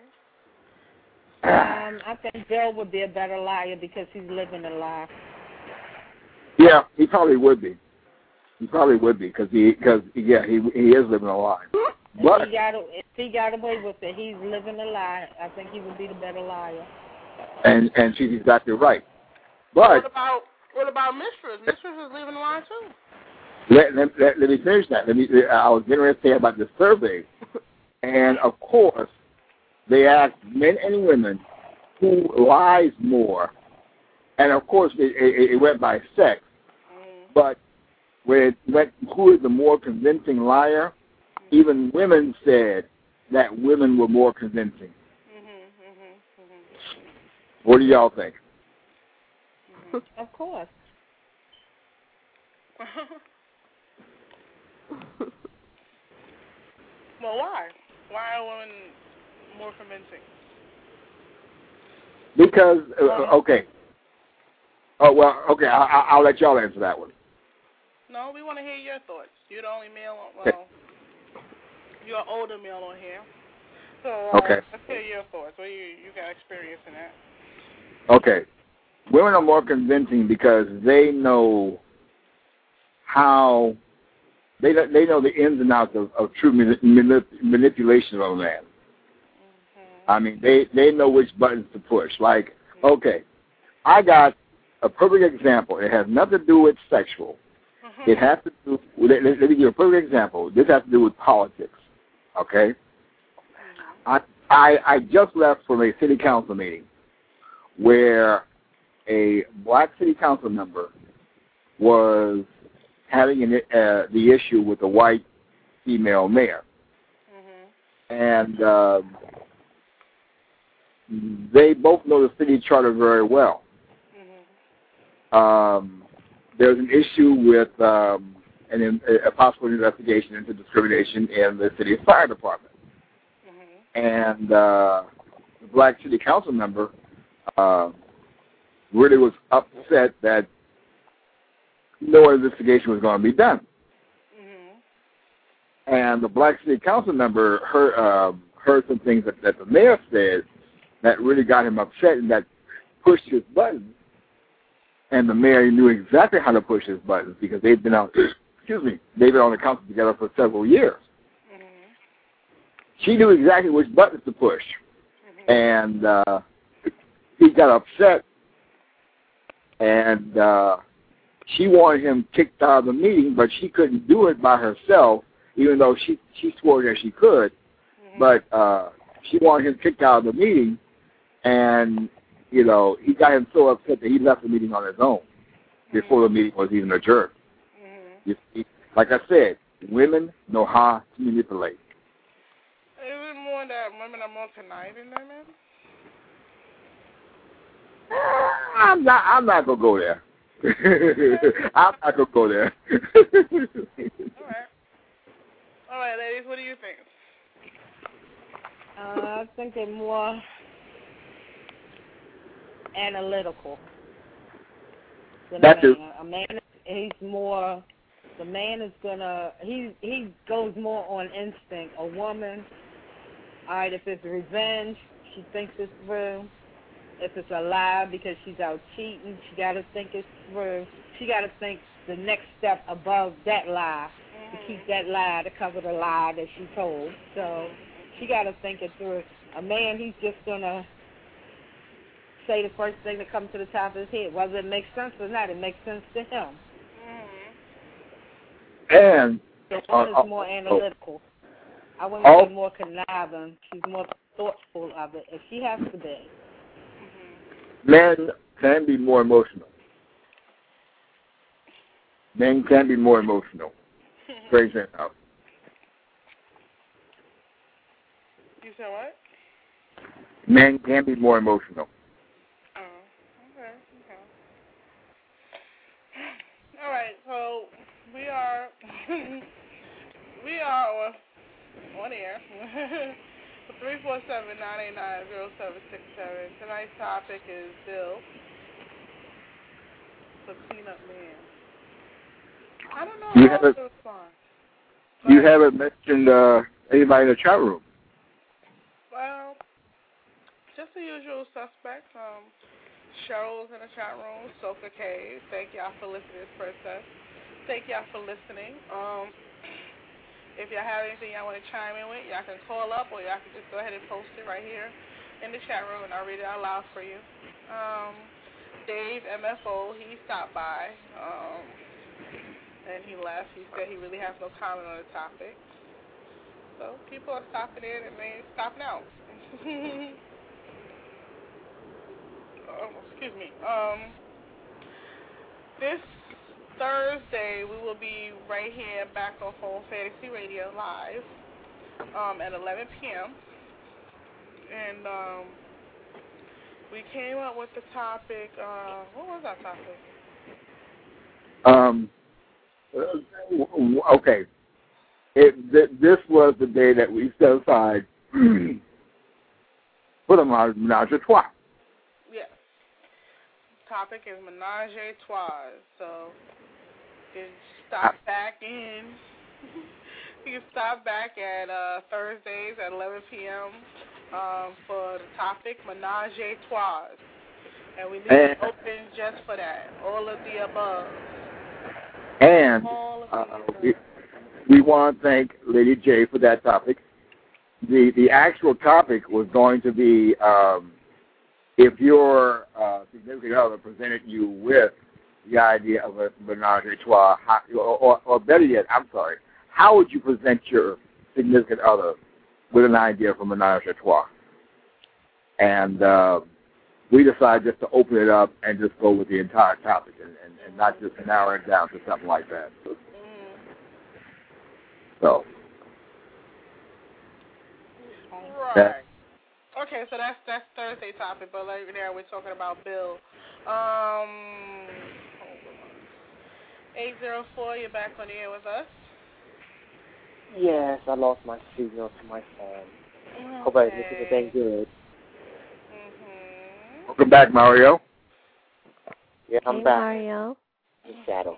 I think Bill would be a better liar because he's living a lie. Yeah, he probably would be. He probably would be because he is living a lie. But if he got away with it, he's living a lie. I think he would be the better liar. And she's exactly right. But what about Mistress? Mistress is living a lie too. Let me finish that. I was getting ready to say about the survey, and of course, they asked men and women who lies more, and of course, it went by sex. But when it went who is the more convincing liar, even women said that women were more convincing. What do y'all think? Of course. Well, why? Why are women more convincing? Because, okay. Oh, well, okay, I'll let y'all answer that one. No, we want to hear your thoughts. You're the only male, well, you're an older male on here. So, okay. Let's hear your thoughts. Well, you got experience in that. Okay. Women are more convincing because they know how, they know the ins and outs of true manipulation of a man. I mean, they know which buttons to push. Like, okay, I got a perfect example. It has nothing to do with sexual. It has to do, let me give you a perfect example. This has to do with politics, okay? I just left from a city council meeting where a black city council member was having the issue with a white female mayor. And they both know the city charter very well. There's an issue with a possible investigation into discrimination in the city fire department. And the black city council member really was upset that no investigation was going to be done. And the Black City Council member heard some things that the mayor said that really got him upset and that pushed his buttons. And the mayor knew exactly how to push his buttons because they've been on the council together for several years. She knew exactly which buttons to push. And he got upset, and she wanted him kicked out of the meeting, but she couldn't do it by herself, even though she swore that she could. But she wanted him kicked out of the meeting, and, he got him so upset that he left the meeting on his own before the meeting was even adjourned. You see, like I said, women know how to manipulate. Is it more that women are more conniving than men? I'm not gonna go there. I'm not gonna go there. All right, ladies, what do you think? I think they're more analytical. A man, he's more. The man is gonna. He goes more on instinct. A woman, all right, if it's revenge, she thinks it's through. If it's a lie because she's out cheating, she got to think it through. She got to think the next step above that lie to keep that lie, to cover the lie that she told. So she got to think it through. A man, he's just going to say the first thing that comes to the top of his head. Whether it makes sense or not, it makes sense to him. And the one is more analytical. I wouldn't be more conniving. She's more thoughtful of it, if she has to be. Men can be more emotional. Men can be more emotional. Crazy enough. You said what? Men can be more emotional. Oh, okay. All right, so we are on air. 347-989-0767. Tonight's topic is Bill, the cleanup man. I don't know how to respond. You haven't mentioned anybody in the chat room. Well, just the usual suspects. Cheryl's in the chat room. Soka K. Thank y'all for listening, Princess. Thank y'all for listening. If y'all have anything y'all want to chime in with, y'all can call up or y'all can just go ahead and post it right here in the chat room, and I'll read it out loud for you. Dave MFO, he stopped by, and he left. He said he really has no comment on the topic. So people are stopping in and they stopping out. Excuse me. This Thursday, we will be right here back on Home Fantasy Radio live at 11 p.m. And we came up with the topic. What was our topic? Okay. This was the day that we set aside for the Menage a Trois. Yes. Topic is Menage a Trois. So you can stop back in. You can stop back at Thursdays at 11 p.m. For the topic Menage a Trois. And we leave it open just for that. All of the above. And we want to thank Lady J for that topic. The actual topic was going to be if your significant other presented you with the idea of a menage a trois, or better yet, how would you present your significant other with an idea for menage a trois? And we decided just to open it up and just go with the entire topic and not just narrow it down to something like that. So. Right. Okay, so that's Thursday topic, but right now we're talking about Bill. 804, you're back on the air with us. Yes, I lost my signal to my phone. Hope everything good. Welcome back, Mario. Yeah, I'm hey, back. Mario. Shadow.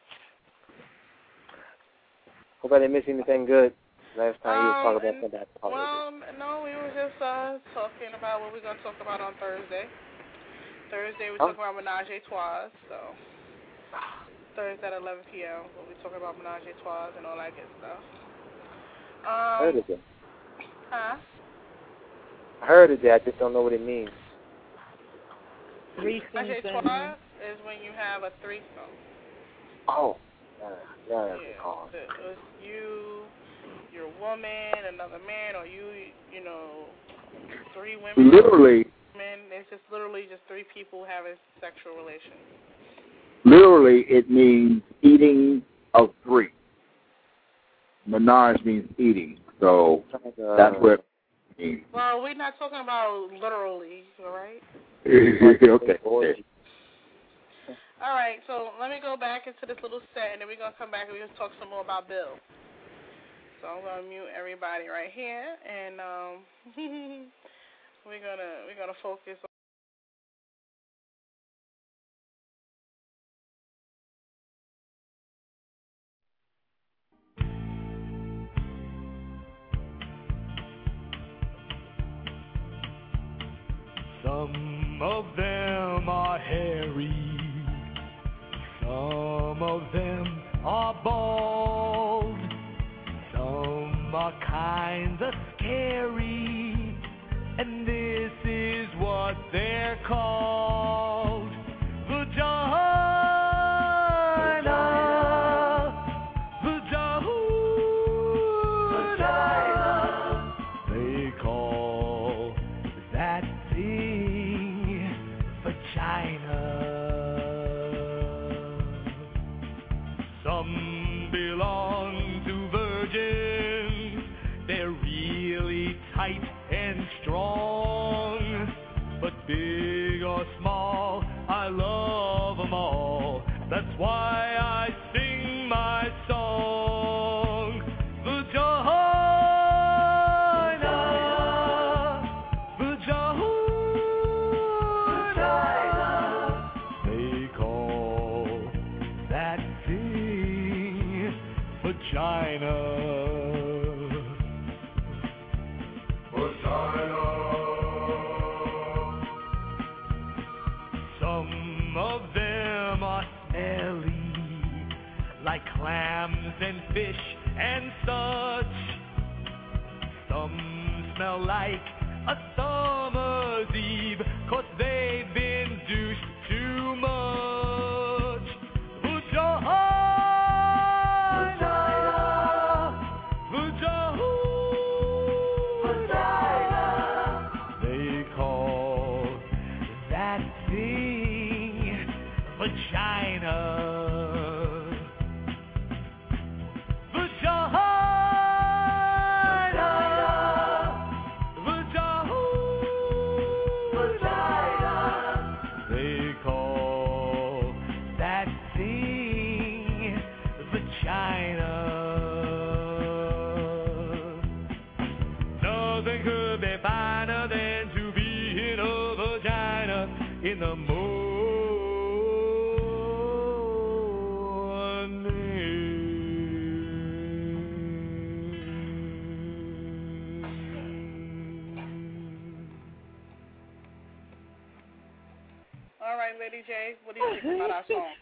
Hope I didn't miss anything good last time you were talking about that. Well, no, we were just talking about what we're going to talk about on Thursday. Thursday, we're talking about Menage a Trois, so Thursday at 11 p.m. we'll be talking about Menage a Trois and all that good stuff. Heard of it. Huh? I heard of it, I just don't know what it means. Menage a Trois is when you have a threesome. Oh. Yeah. It's you, your woman, another man, or you know, three women. Literally. Men. It's just literally just three people having sexual relations. Literally, it means eating of three. Menage means eating, so that's what it means. Well, we're not talking about literally, all right? Okay. All right, so let me go back into this little set, and then we're going to come back and we're going to talk some more about Bill. So I'm going to mute everybody right here, and we're gonna focus on some of them are hairy, some of them are bald, some are kinda scary, and this is what they're called, vagina, vagina, they call that thing vagina. Some belong to virgins, they're really tight and strong, but big or small, I love them all. That's why I sing my song, vagina, vagina. They call that thing vagina. Some of them are smelly, like clams and fish and such. Some smell like a summer's eve, 'cause they've been douched too much. Vagina, vagina, they call that thing vagina. Vagina, vagina, they call that thing vagina. Nothing could be finer than to be in a vagina in the All right, Lady J, what do you think about our song?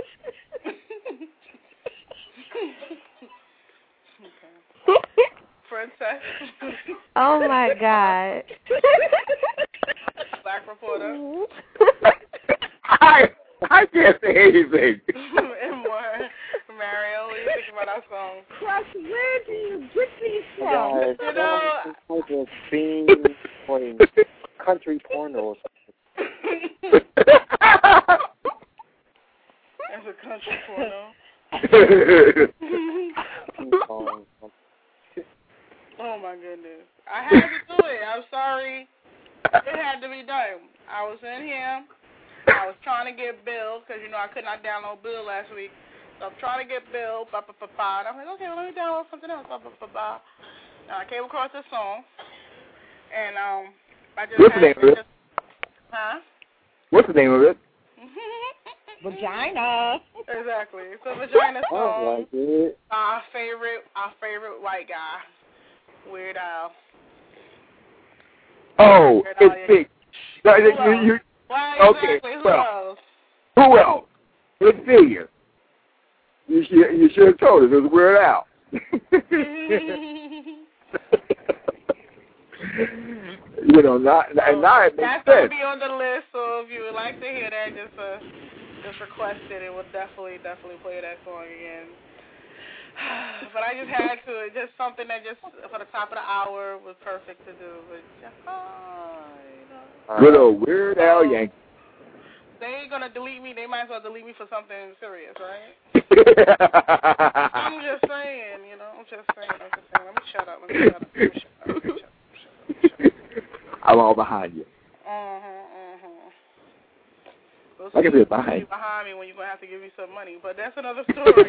Okay. Princess. Oh my God. Black reporter. I can't say anything. And more. Mario, what do you think about our song? Crush, where do you get these from? You know, like a theme for country pornos. That's a country porno. Oh my goodness. I had to do it. I'm sorry. It had to be done. I was in here. I was trying to get Bill, because, you know, I could not download Bill last week. So I'm trying to get Bill. And I'm like, okay, well, let me download something else. Now, I came across this song. And I just What's the name of it? Huh? What's the name of it? Vagina. Exactly. It's a vagina song. I like it. Our favorite white guy, Weird Al. Oh, Weird it's Al, big. Why Okay, exactly? well, who else? It's Figure. You should have told us it was Weird Al. You know, now it makes that's sense. gonna be on the list. So if you would like to hear that, just request it, and we'll definitely play that song again. But I just had to. It's just something that just for the top of the hour was perfect to do. But Good old Weird Al Yankee. They ain't gonna delete me. They might as well delete me for something serious, right? I'm just saying, you know. I'm just saying. Let me shut up. I'm all behind you. I can be behind you. Behind me when you're gonna have to give me some money, but that's another story.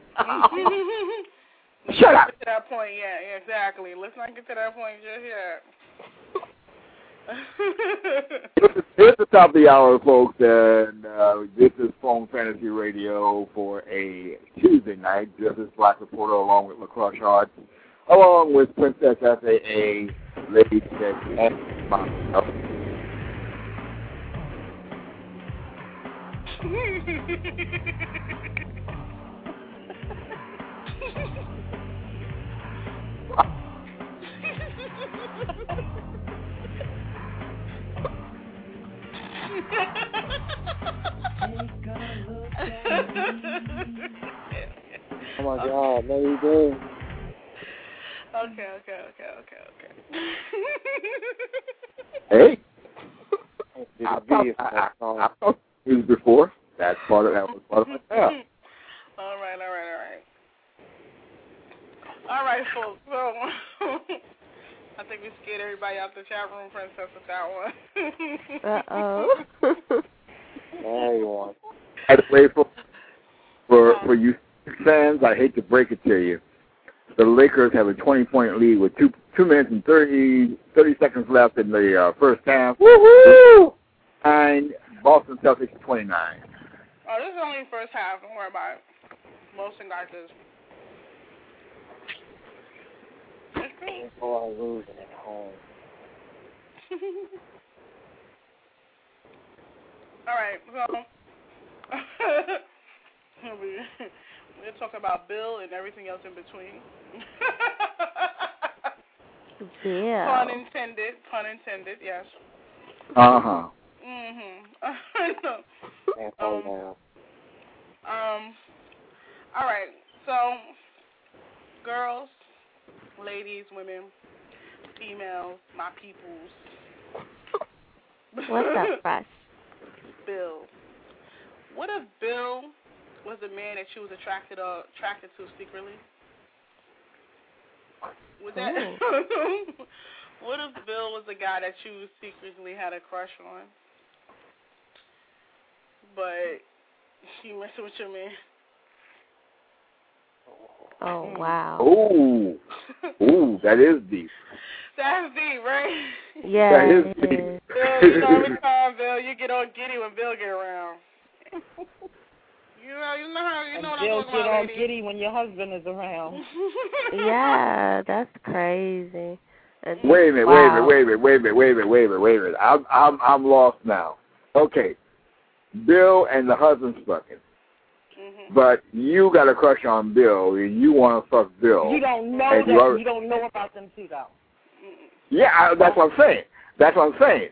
Shut up. Get to that point yet? Yeah, exactly. Let's not get to that point just yet. It's the top of the hour, folks, and this is Phone Fantasy Radio for a Tuesday night. This is Black Reporter along with LaCrosse Hart, along with Princess FAA, Lady Check, and myself. Oh my God, no, you did. Okay. Hey. I've talked to you before. That was part of my job. All right, folks. So I think we scared everybody out the chat room, Princess, with that one. Everyone. By the way, for you fans, I hate to break it to you. The Lakers have a 20-point lead with 2 minutes and 30 seconds left in the first half. Woohoo! And Boston Celtics 29. Oh, this is only the first half. Don't worry about it. Most got this. People are losing at home. All right, so we'll talk about Bill and everything else in between. Yeah. Pun intended, yes. Uh-huh. All right, so girls, ladies, women, females, my peoples. What's up, Fresh? Bill. What if Bill was the man that she was attracted to secretly? Would that? What if Bill was the guy that you secretly had a crush on, but she messing with your man? Oh, wow. Ooh, that is deep. That's deep, right? Yeah, that is deep. Bill, you know every time, Bill, you get all giddy when Bill get around. You know what I'm Bill talking get about, all lady. giddy when your husband is around. Yeah, that's crazy. And Wait a minute. I'm lost now. Okay, Bill and the husband's fucking. But you got a crush on Bill, and you want to fuck Bill. You don't know that. You don't know about them two, though. Yeah, that's what I'm saying.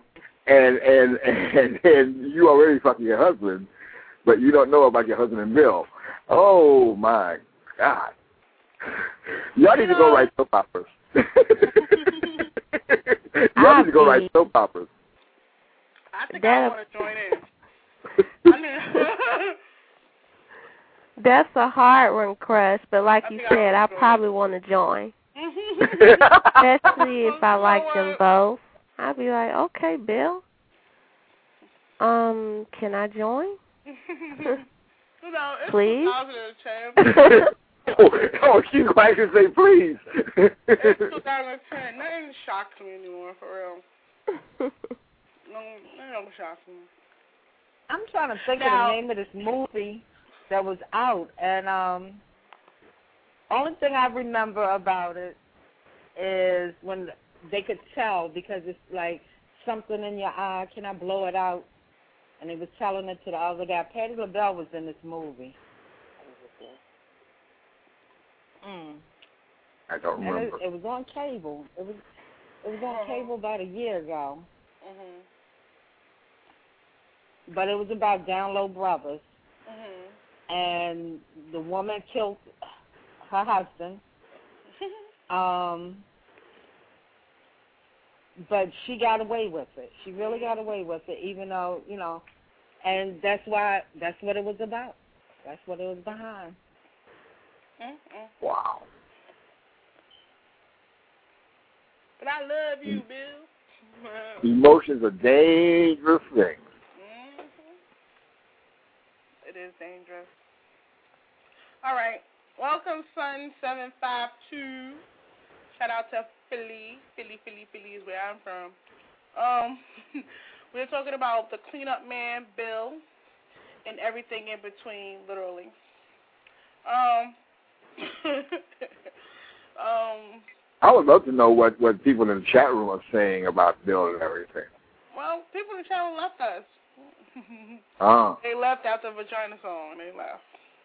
And you already fucking your husband, but you don't know about your husband and Bill. Oh my God! Y'all need to go write soap operas. Y'all need to go write soap operas. I think I want to join in. That's a hard one, Crush, but like you said, I probably want to join. Especially if I like them both. I'd be like, okay, Bill, can I join? Please? Oh, she's going to say please. It's 2010. Nothing shocks me anymore, for real. No, that don't shock me. I'm trying to think of the name of this movie that was out, and only thing I remember about it is when they could tell because it's like something in your eye. Can I blow it out? And he was telling it to the other guy. Patti LaBelle was in this movie. I don't remember. It was on cable. It was on cable about a year ago. But it was about Down Low Brothers. And the woman killed her husband. But she got away with it. She really got away with it, even though, you know, and that's what it was about. That's what it was behind. Wow. But I love you, Bill. Emotions are dangerous things. It is dangerous. All right. Welcome, Sun752. Shout out to Philly. Philly is where I'm from. We're talking about the cleanup man, Bill, and everything in between, literally. I would love to know what people in the chat room are saying about Bill and everything. Well, people in the chat room left us. They left after Vagina Song. They left.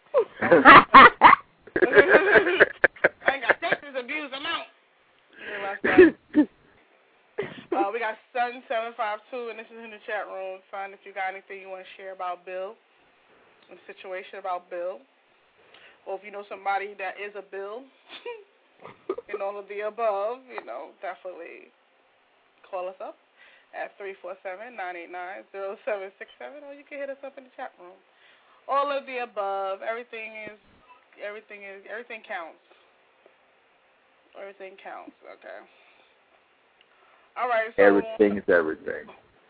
I ain't got sexist abuse. I'm out. They left us. We got Sun752, and this is in the chat room. Son, if you got anything you want to share about Bill, a situation about Bill, or if you know somebody that is a Bill, and all of the above, you know, definitely call us up at 347-989-0767, or you can hit us up in the chat room. All of the above, everything counts. Everything counts, okay. All right, so everything is everything.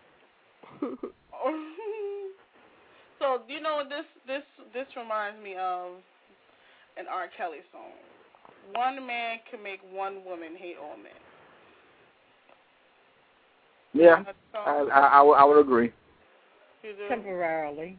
So, you know, this reminds me of an R. Kelly song. One man can make one woman hate all men. Yeah, I would agree. You do? Temporarily.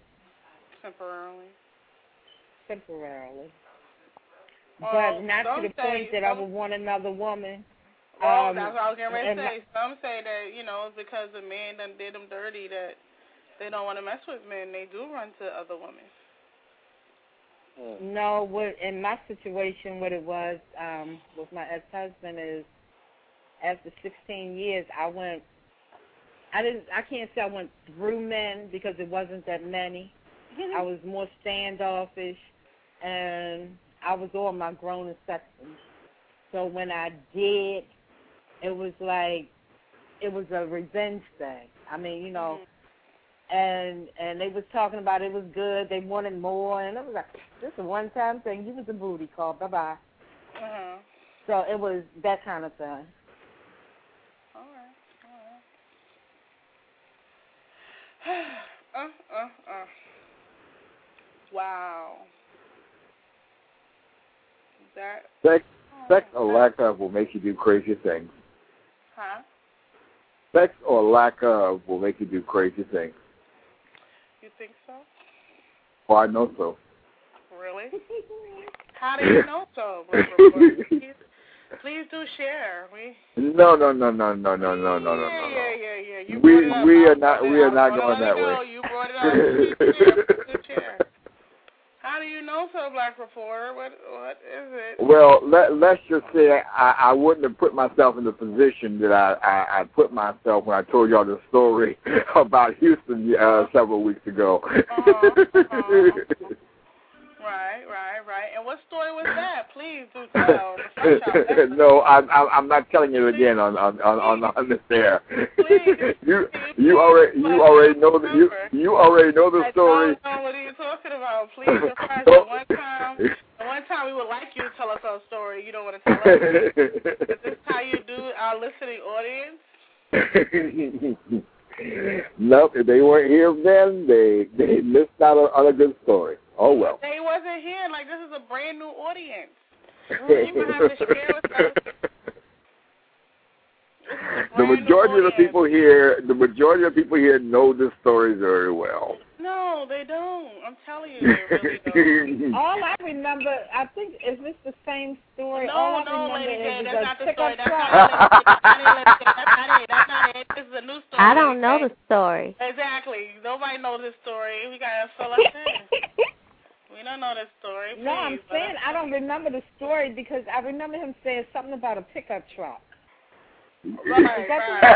But not to the point that I would want another woman. Well, that's what I was getting ready to say. Some say that, you know, it's because the man done did them dirty that they don't want to mess with men. They do run to other women. No, in my situation, what it was with my ex-husband is, after 16 years, I can't say I went through men because it wasn't that many. I was more standoffish, and I was all my grown and sexy. So when I did, it was like, it was a revenge thing. I mean, you know, and they was talking about it was good. They wanted more, and it was like, this is a one-time thing. You was a booty call. Bye-bye. So it was that kind of thing. All right. Wow. Sex or lack of will make you do crazy things. Huh? Sex or lack of will make you do crazy things. You think so? Oh, I know so. Really? How do you know so? Please do share. No. Yeah. We are not going that way. You brought it up. Please share. How do you know so, Black Reporter? What is it? Well, let's just say I wouldn't have put myself in the position that I put myself when I told y'all the story about Houston several weeks ago. Right. And what story was that? Please do tell. No, I'm not telling it again on this air. Please. You already know the story. I don't know what you're talking about. Please refresh. The one time we would like you to tell us our story, you don't want to tell us. Is this how you do our listening audience? Nope, if they weren't here then, they missed out on a good story. Oh, well. They wasn't here. Like, this is a brand new audience. You're going to have to share with us. The majority of the people here know this story very well. No, they don't. I'm telling you, they really don't. All I remember, I think, is this the same story? No, Lady J, that's not the story. That's not it. This is a new story. I don't know the story. Exactly. Nobody knows this story. We gotta fill us in. We don't know this story. Please, no, I'm saying I don't remember the story because I remember him saying something about a pickup truck. Right.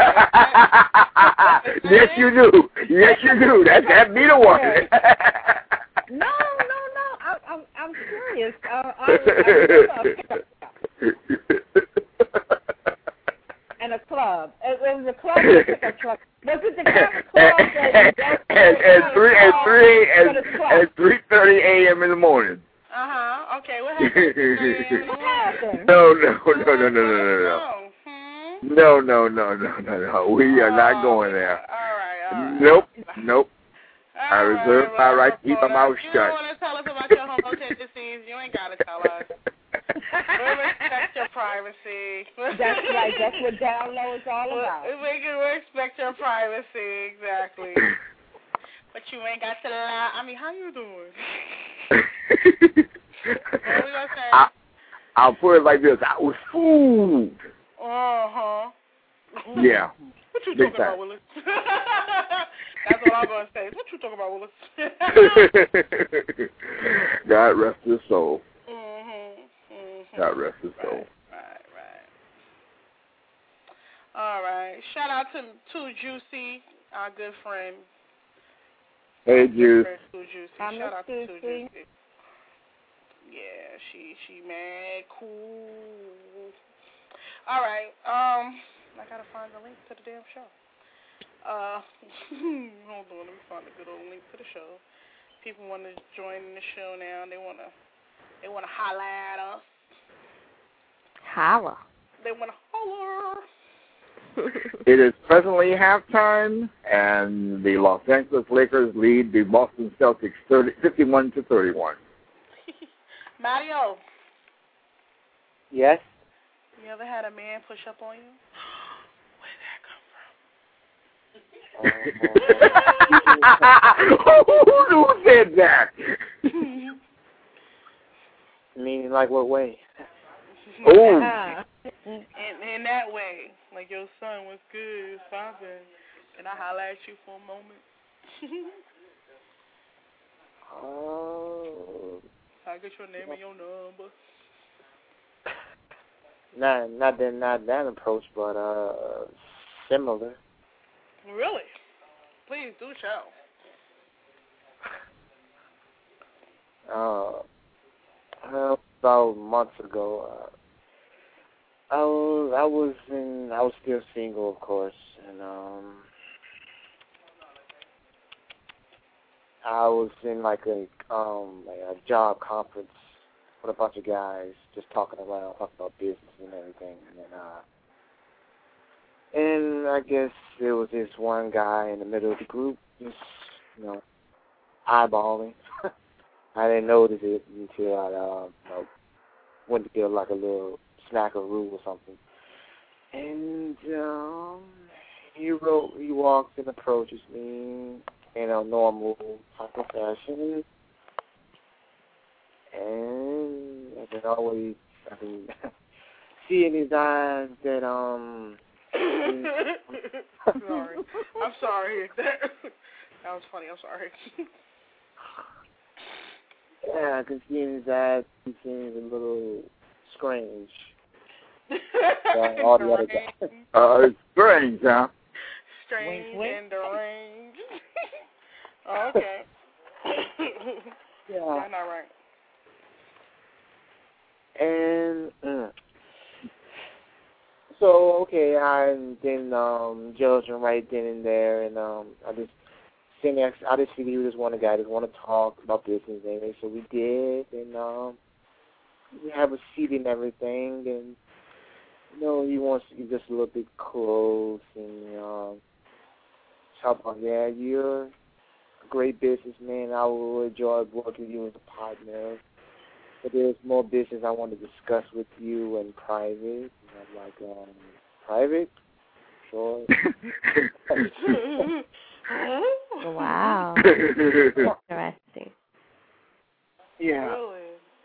Yes, you do. Yes, you do. That'd be the one. No. I'm serious. I remember a pickup truck. And a club. It was a club and a pickup truck. Was it the kind of club that at 3:30 a.m. in the morning? Okay, what happened? What happened? No. No. We are not going there. All right. Nope. I reserve my right to keep my mouth shut. You don't want to tell us about your homo tendencies, you ain't got to tell us. We respect your privacy. That's right. That's what down low is all about. We respect your privacy, exactly. But you ain't got to lie. I mean, how you doing? What we gonna say? I'll put it like this. I was fooled. Yeah. What you talking about, Willis? That's what I'm gonna say. What you talking about, Willis? God rest his soul. God rest his soul. Right. All right. Shout out to Juicy, our good friend. Hey, Juice. Shout out to Juicy. Yeah, she mad cool. All right. I gotta find the link to the damn show. Hold on, let me find a good old link to the show. People want to join the show now. They wanna holler at us. Holla. They wanna holler. It is presently halftime, and the Los Angeles Lakers lead the Boston Celtics 51-31. Mario. Yes? You ever had a man push up on you? Who said that? Meaning, like what way? Oh. In that way. Like your son was good, popping. Can I holler at you for a moment? I'll get your name and your number. Not that approach, but similar. Really? Please do show. About months ago, I was still single, of course, and I was in like a job conference with a bunch of guys, just talking about business and everything, and I guess there was this one guy in the middle of the group, just eyeballing. I didn't notice it until I went to get like a little snackaroo or something, and he walks and approaches me in a normal type of fashion, and I can see in his eyes that I'm sorry. That was funny. I'm sorry. Yeah, I can see in his eyes he seems a little strange. All the other guys. Strange, huh? Strange and deranged. Oh, okay. Yeah. That's not right. And so, okay, I didn't judge him right then and there, and I just figured he was just one guy just want to talk about business anyway, so we did, and we have a seat and everything, and he wants to get just a little bit close, and talk about, yeah, you're a great businessman. I will enjoy working with you as a partner, but there's more business I want to discuss with you in private. And I'm like, private? Sure. Wow. Interesting. Yeah. Really?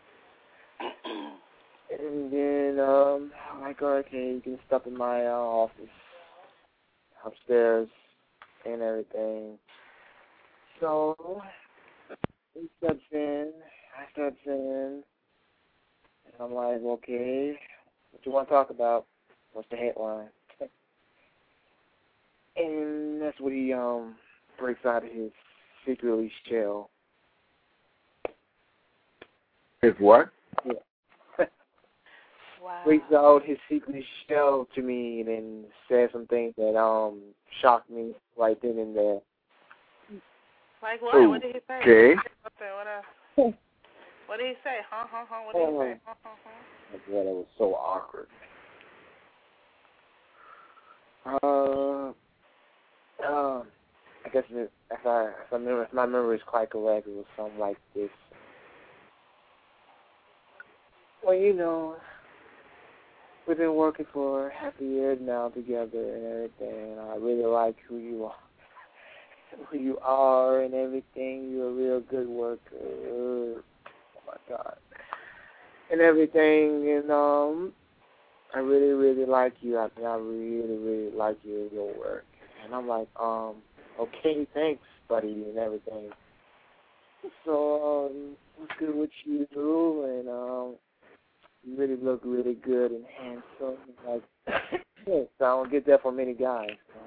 And then I'm like, okay, you can stop in my office upstairs and everything. So he steps in, I steps in, and I'm like, okay, what you want to talk about? What's the headline? And that's what he breaks out of his secretly shell. His what? Yeah. Wow. Breaks out his secret shell to me and then says some things that shocked me right then and there. Like what? What did he say? Okay. What did he say? Huh? What did he say? Like, yeah, that was so awkward. I guess if my memory is quite correct, it was something like this. Well, you know, we've been working for half a year now together and everything, and I really like who you are and everything. You're a real good worker. Oh my God. And everything, and I really, really like you. I mean, I really, really like you and your work. And I'm like, okay, thanks, buddy, and everything. So, what's good with you, and you really look really good and handsome. Like, so I don't get that from many guys.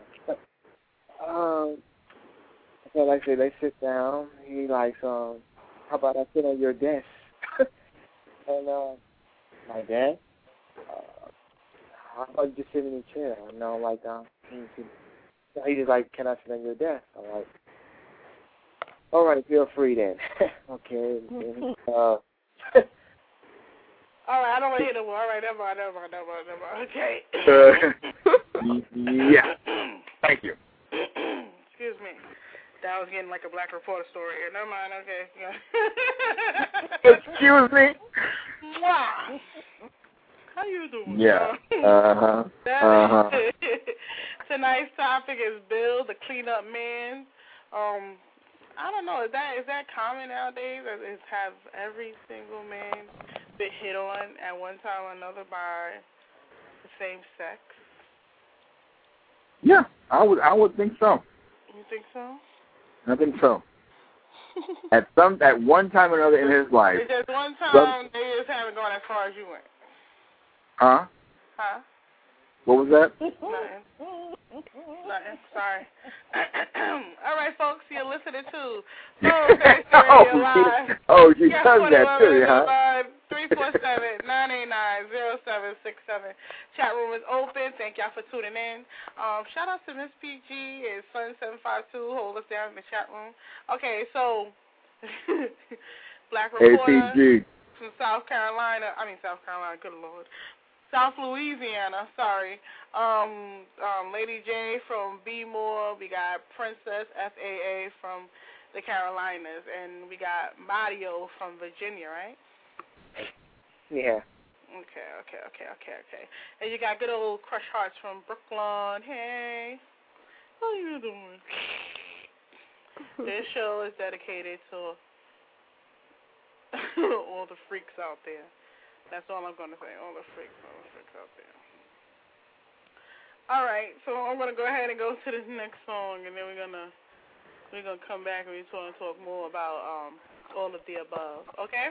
So, like I say, they sit down. He likes, how about I sit on your desk? And my dad, how about you just sit in your chair? You know, like, he just like, can I sit on your desk? I'm like, all right, feel free then. Okay. All right, I don't want to hear the more. All right, never mind. Okay. Yeah. Thank you. Excuse me. That was getting like a Black Reporter story here. Never mind. Okay. Excuse me. How you doing? Yeah. Tonight's topic is Bill, the cleanup man. I don't know. Is that common nowadays? Have every single man been hit on at one time or another by the same sex? Yeah, I would think so. You think so? I think so. At one time or another in his life. It's just one time they just haven't gone as far as you went. Huh? Huh? What was that? Nothing. Sorry. All right, folks, you're listening to Soul Face Radio Live. Oh, you done that too, huh? 347-989-0767. Chat room is open. Thank y'all for tuning in. Shout out to Miss PG and Sun752. Hold us down in the chat room. Okay, so Black Reporter from South Carolina. Good Lord. South Louisiana, sorry. Lady J from B More. We got Princess FAA from the Carolinas, and we got Mario from Virginia, right? Yeah. Okay. And you got good old Crush Hearts from Brooklyn. Hey, how you doing? This show is dedicated to all the freaks out there. That's all I'm going to say. All the freaks out there. All right, so I'm going to go ahead and go to this next song, and then we're gonna come back and we're going to talk more about all of the above. Okay?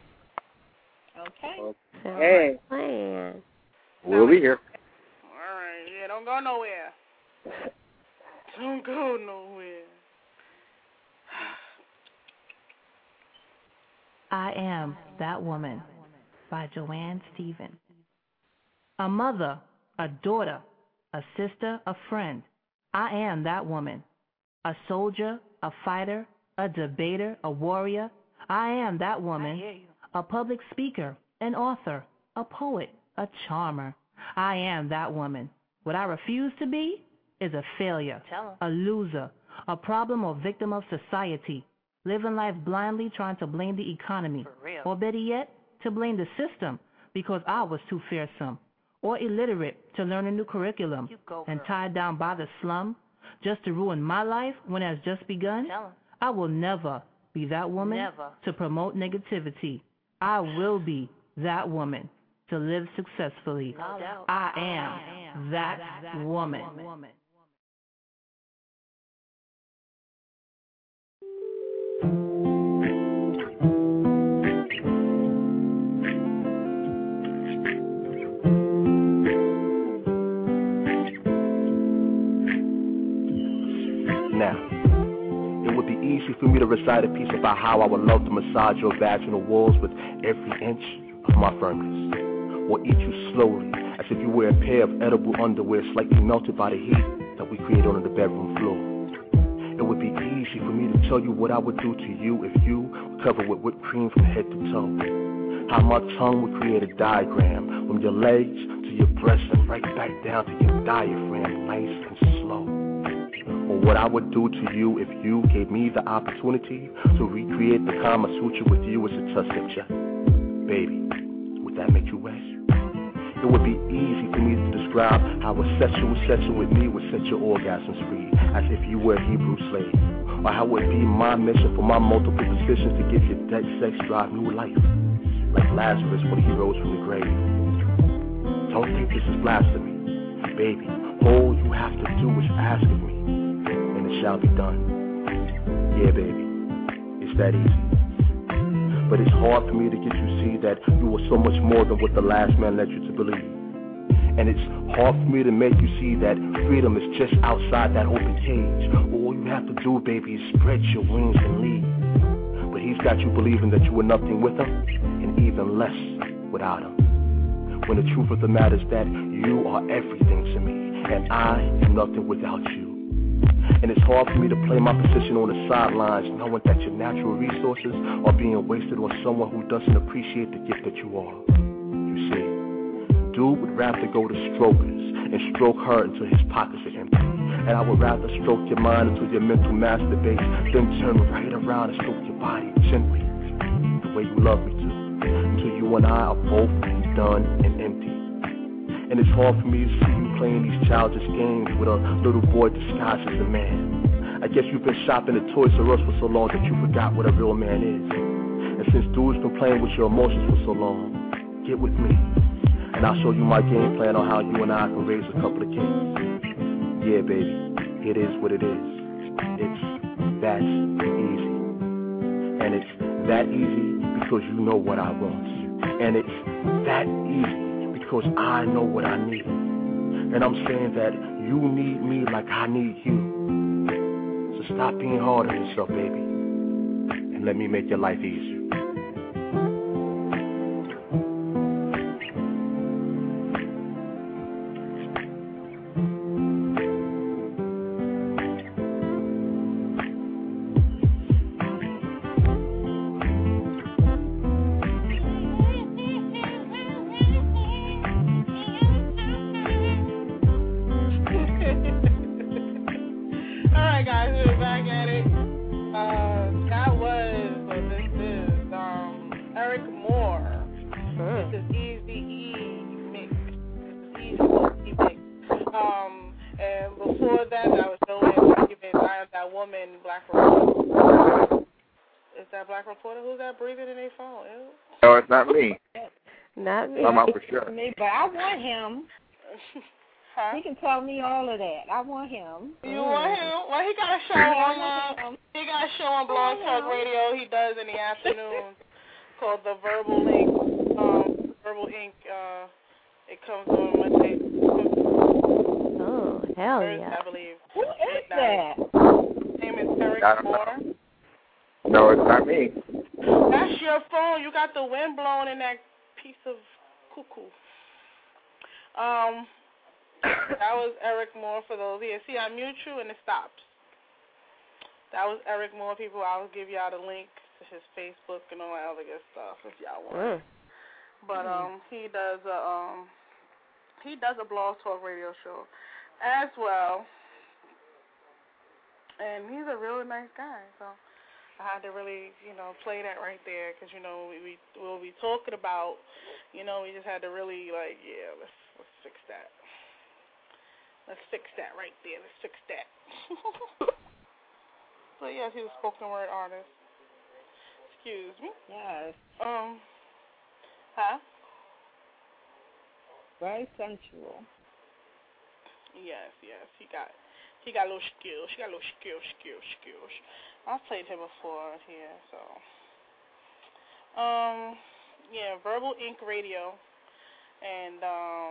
Hey. We'll be here. All right. Yeah, don't go nowhere. Don't go nowhere. I Am That Woman by Joanne Stevens. A mother, a daughter, a sister, a friend. I am that woman. A soldier, a fighter, a debater, a warrior. I am that woman. A public speaker, an author, a poet, a charmer. I am that woman. What I refuse to be is a failure, a loser, a problem or victim of society, living life blindly trying to blame the economy, or better yet, to blame the system because I was too fearsome, or illiterate to learn a new curriculum, and tied down by the slum, just to ruin my life when it has just begun? Tell 'em. I will never be that woman Never. to promote negativity. I will be that woman to live successfully. No doubt. I am that woman. Now, it would be easy for me to recite a piece about how I would love to massage your vaginal walls with every inch of my firmness, or eat you slowly as if you were a pair of edible underwear slightly melted by the heat that we create on the bedroom floor. It would be easy for me to tell you what I would do to you if you were covered with whipped cream from head to toe. How my tongue would create a diagram from your legs to your breasts and right back down to your diaphragm, nice and slow. Or what I would do to you if you gave me the opportunity to recreate the Kama Sutra with you as a tussle. Baby, would that make you wet? It would be easy for me to describe how a sexual session with me would set your orgasms free, as if you were a Hebrew slave. Or how it would be my mission for my multiple positions to give your dead sex drive new life, like Lazarus when he rose from the grave. Don't think this is blasphemy. Baby, all you have to do is ask of me, and it shall be done. Yeah, baby, it's that easy. But it's hard for me to get you to see that you are so much more than what the last man led you to believe. And it's hard for me to make you see that freedom is just outside that open cage. All you have to do, baby, is spread your wings and leave. But he's got you believing that you were nothing with him, and even less without him. When the truth of the matter is that you are everything to me, and I am nothing without you. And it's hard for me to play my position on the sidelines, knowing that your natural resources are being wasted on someone who doesn't appreciate the gift that you are. You see, dude would rather go to strokers and stroke her until his pockets are empty. And I would rather stroke your mind until your mental masturbates, then turn right around and stroke your body gently, the way you love me to, until you and I are both done and empty. And it's hard for me to see you playing these childish games with a little boy disguised as a man. I guess you've been shopping at Toys R Us for so long that you forgot what a real man is. And since dude's been playing with your emotions for so long, get with me, and I'll show you my game plan on how you and I can raise a couple of kids. Yeah, baby, it is what it is. It's that easy. And it's that easy because you know what I want. And it's that easy because I know what I need. And I'm saying that you need me like I need you. So stop being hard on yourself, baby, and let me make your life easier. No, it's not me. Not me. I'm out for sure. Me, but I want him. Huh? He can tell me all of that. I want him. You want him? Well, he got a show on. He got a show on Blog Talk Radio. He does in the afternoon called the Verbal Ink. Verbal Ink. It comes on Monday. Oh, hell Thursday, yeah! I believe. Who is that? His name is Eric Moore. No, it's not me. That's your phone. You got the wind blowing in that piece of cuckoo. That was Eric Moore for those here. See, I mute you and it stops. That was Eric Moore, people. I'll give y'all the link to his Facebook and all that other good stuff if y'all want. But he does a Blog Talk Radio show as well, and he's a really nice guy. So I had to really, play that right there because we'll be talking about, we just had to really let's fix that. Let's fix that right there. Let's fix that. But yes, he's a spoken word artist. Excuse me. Yes. Huh? Very sensual. Yes. He got a little skills. She got a little skills. I've played him before here, so. Yeah, Verbal Ink Radio, and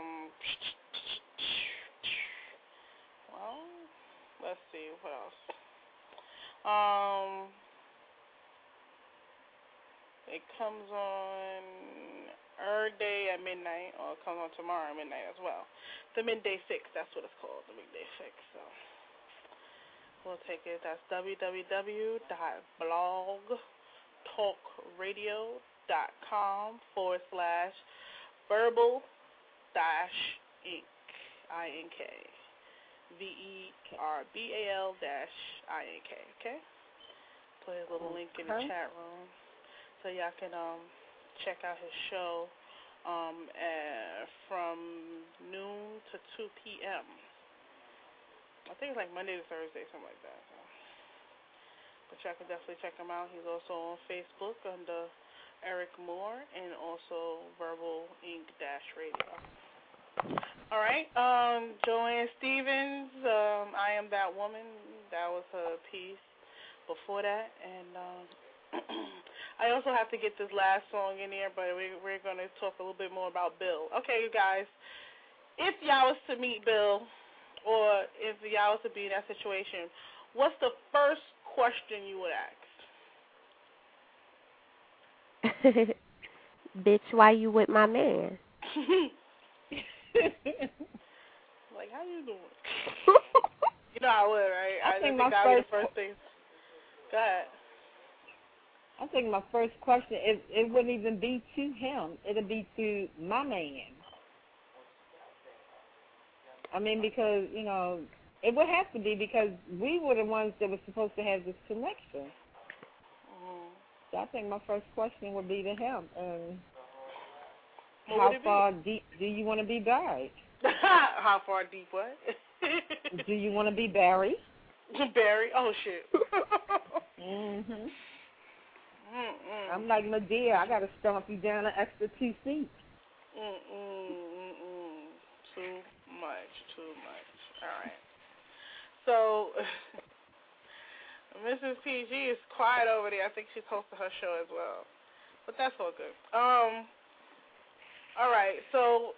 well, let's see what else. It comes on every day at midnight, or it comes on tomorrow at midnight as well. The Midday Fix, that's what it's called, the Midday Fix. So we'll take it. That's www.blogtalkradio.com/verbal-ink, I-N-K. VERBAL-INK, okay? Put his little link in the chat room so y'all can check out his show from noon to 2 p.m. I think it's like Monday to Thursday, something like that. So. But y'all can definitely check him out. He's also on Facebook under Eric Moore and also Verbal Ink-Radio. All right, Joanne Stevens, I Am That Woman. That was her piece before that, and I also have to get this last song in there, but we're going to talk a little bit more about Bill. Okay, you guys, if y'all was to meet Bill, or if y'all was to be in that situation, what's the first question you would ask? Bitch, why you with my man? Like, how you doing? You know I would, right? I think that would be the first thing. Go ahead. I think my first question, it wouldn't even be to him. It'd be to my man. I mean, because, you know, it would have to be because we were the ones that were supposed to have this connection. Mm-hmm. So I think my first question would be to him. And how far deep do you want to be buried? How far deep what? Do you want to be buried? Buried? Oh, shit. Mm-hmm. I'm like Medea. I got to stomp you down an extra 2 feet. Too much. All right. So, Mrs. PG is quiet over there. I think she's hosting her show as well. But that's all good. All right, so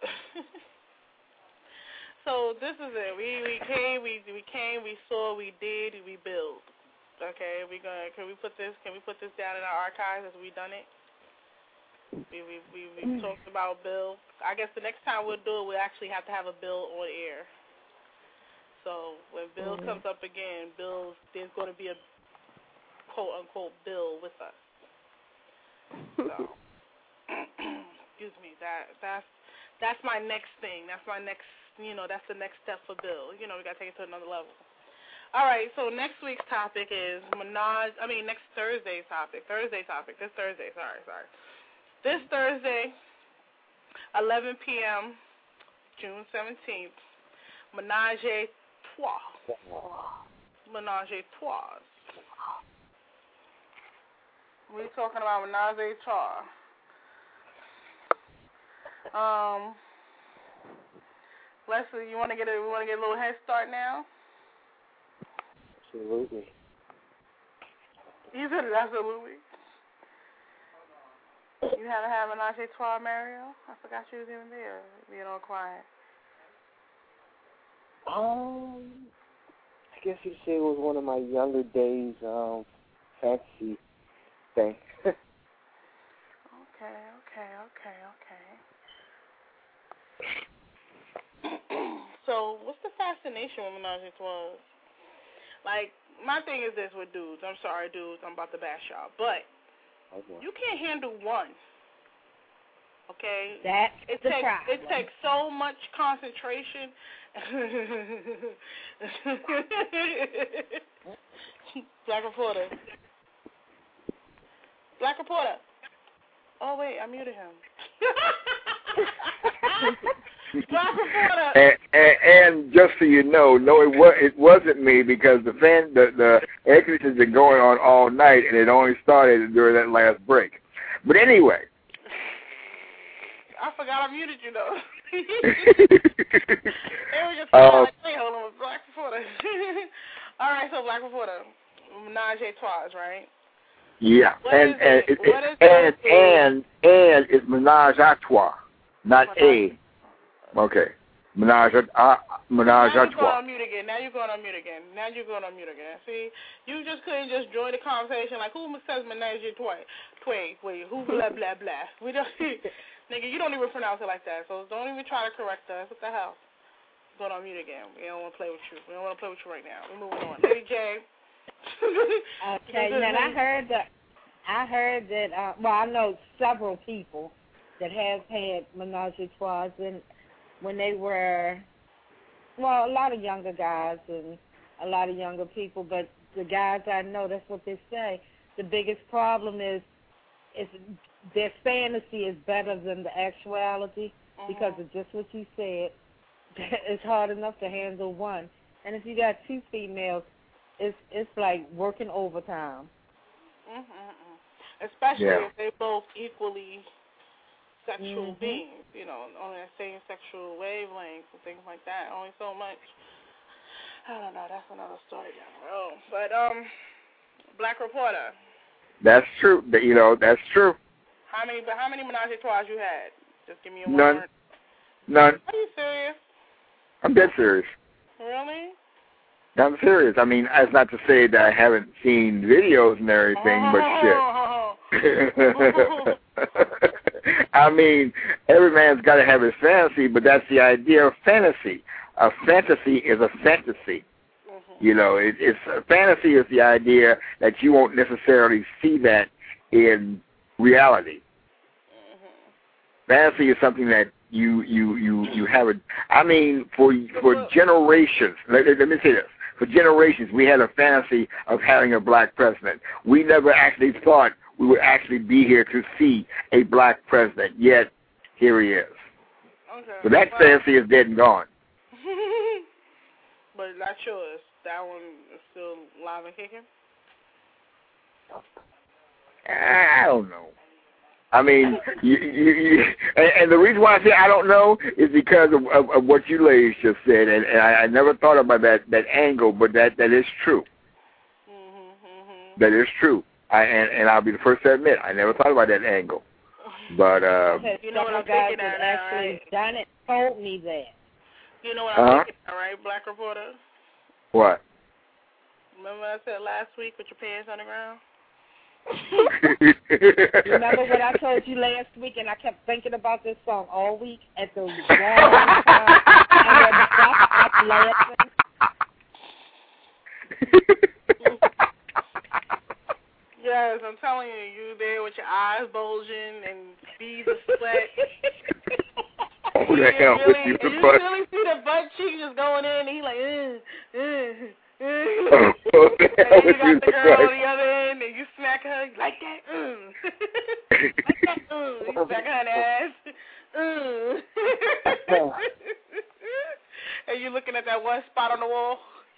so this is it. We came, we saw, we did, we built. Okay, can we put this down in our archives as we done it? We talked about Bill. I guess the next time we'll do it, we'll actually have to have a Bill on air. So when Bill comes up again, there's going to be a quote unquote Bill with us. So excuse me, that's my next thing. That's my next, that's the next step for Bill. We got to take it to another level. All right, so next week's topic is next Thursday's topic. This Thursday, sorry. This Thursday, 11 p.m., June 17th, Menage a Trois. Menage a Trois. We're talking about Menage a Trois. Leslie, you want to get a little head start now? Absolutely. You said it absolutely. You haven't had Menage a Trois, Mario? I forgot you was even there, being all quiet. I guess you'd say it was one of my younger days, fantasy thing. Okay. So, what's the fascination with Menage a Trois? Like, my thing is this with dudes. I'm sorry, dudes. I'm about to bash y'all. But you can't handle one. Okay? That's the problem. It takes so much concentration. Black Reporter. Oh, wait. I muted him. Black Reporter. and just so you know, no, it wasn't me because the air conditioning's been going on all night, and it only started during that last break. But anyway. I forgot I muted you, though. It was just hold on, Black Reporter. All right, so Black Reporter, Menage a Trois, right? Yeah, and it's Menage a Trois, not a. Okay, Menage a Trois. Now you're going on mute again. See, you just couldn't just join the conversation like who says Menage a Trois? Wait, who blah blah blah? We don't. Nigga, you don't even pronounce it like that, so don't even try to correct us. What the hell? Going on mute again. We don't want to play with you. We don't want to play with you right now. We're moving on. Lady J. Okay, now I heard that, well, I know several people that have had Menage a Trois, and when they were, well, a lot of younger guys and a lot of younger people, but the guys I know, that's what they say. The biggest problem is their fantasy is better than the actuality because of just what you said. It's hard enough to handle one. And if you got two females, it's like working overtime. Especially if they're both equally sexual beings, you know, on that same sexual wavelength and things like that. Only so much. I don't know. That's another story down the road. But, Black Reporter. That's true. You know, that's true. How many Menage a Trois you had? Just give me a word. Are None. you serious? I'm dead serious. Really? I'm serious. I mean, that's not to say that I haven't seen videos and everything, but shit. I mean, every man's got to have his fantasy, but that's the idea of fantasy. A fantasy is a fantasy. You know, it's a fantasy is the idea that you won't necessarily see that in reality. Fantasy is something that you have it. I mean, for generations. Let me say this. For generations, we had a fantasy of having a black president. We never actually thought we would actually be here to see a black president. Yet, here he is. Okay. So that fantasy is dead and gone. But not yours. That one is still live and kicking? I don't know. I mean, and the reason why I say I don't know is because of what you ladies just said, and I never thought about that angle, but that is true. That is true. And I'll be the first to admit I never thought about that angle. But you know what I'm thinking now, actually right? Janet told me that. You know what I'm thinking, all right, Black Reporter? What? Remember what I said last week with your pants on the ground? Remember what I told you last week, and I kept thinking about this song all week at the wrong time. I had to stop laughing. Yes, I'm telling you there with your eyes bulging and beads of sweat. Who the hell really, with you? And you really see the butt cheek just going in, and he's like, and you got the girl on the other end, and you smack her, you like that? Like that? You smack her in the ass. And you looking at that one spot on the wall.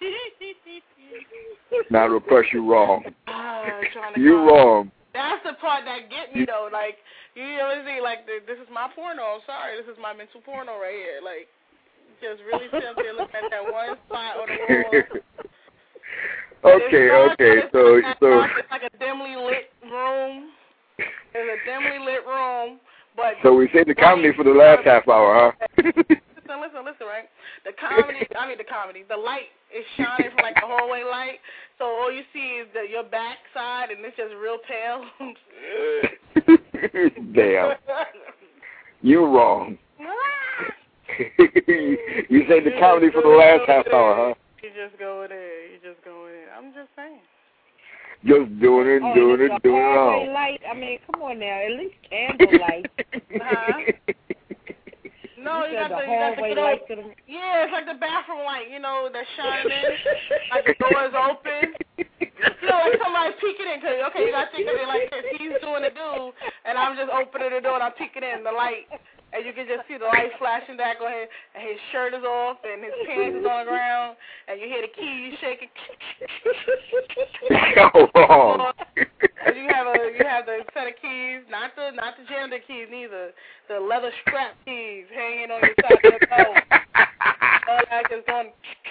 Not to press you wrong. You wrong. That's the part that get me though. Like you ever see like this is my porno. I'm sorry, this is my mental porno right here. Like just really sit up there looking at that one spot on the wall. Okay. So it's like a dimly lit room. There's a dimly lit room, but so we saved the comedy for the last half hour, huh? Listen, right? The light is shining from like the hallway light, so all you see is your back side, and it's just real pale. Damn. You wrong. You saved the comedy for the last half hour, huh? You just go in. I'm just saying. Just doing it all. Light. I mean, come on now, at least candlelight. No, you got the light. Yeah, it's like the bathroom light, you know, that's shining, like the door is open. You know, like somebody peeking in, cause okay, you got to think of it like this. He's doing the do, and I'm just opening the door and I'm peeking in the light. And you can just see the light flashing back on him, and his shirt is off, and his pants is on the ground, and you hear the keys shaking. And you have the set of keys, not the gender keys neither, the leather strap keys hanging on your side of the belt. All that just going.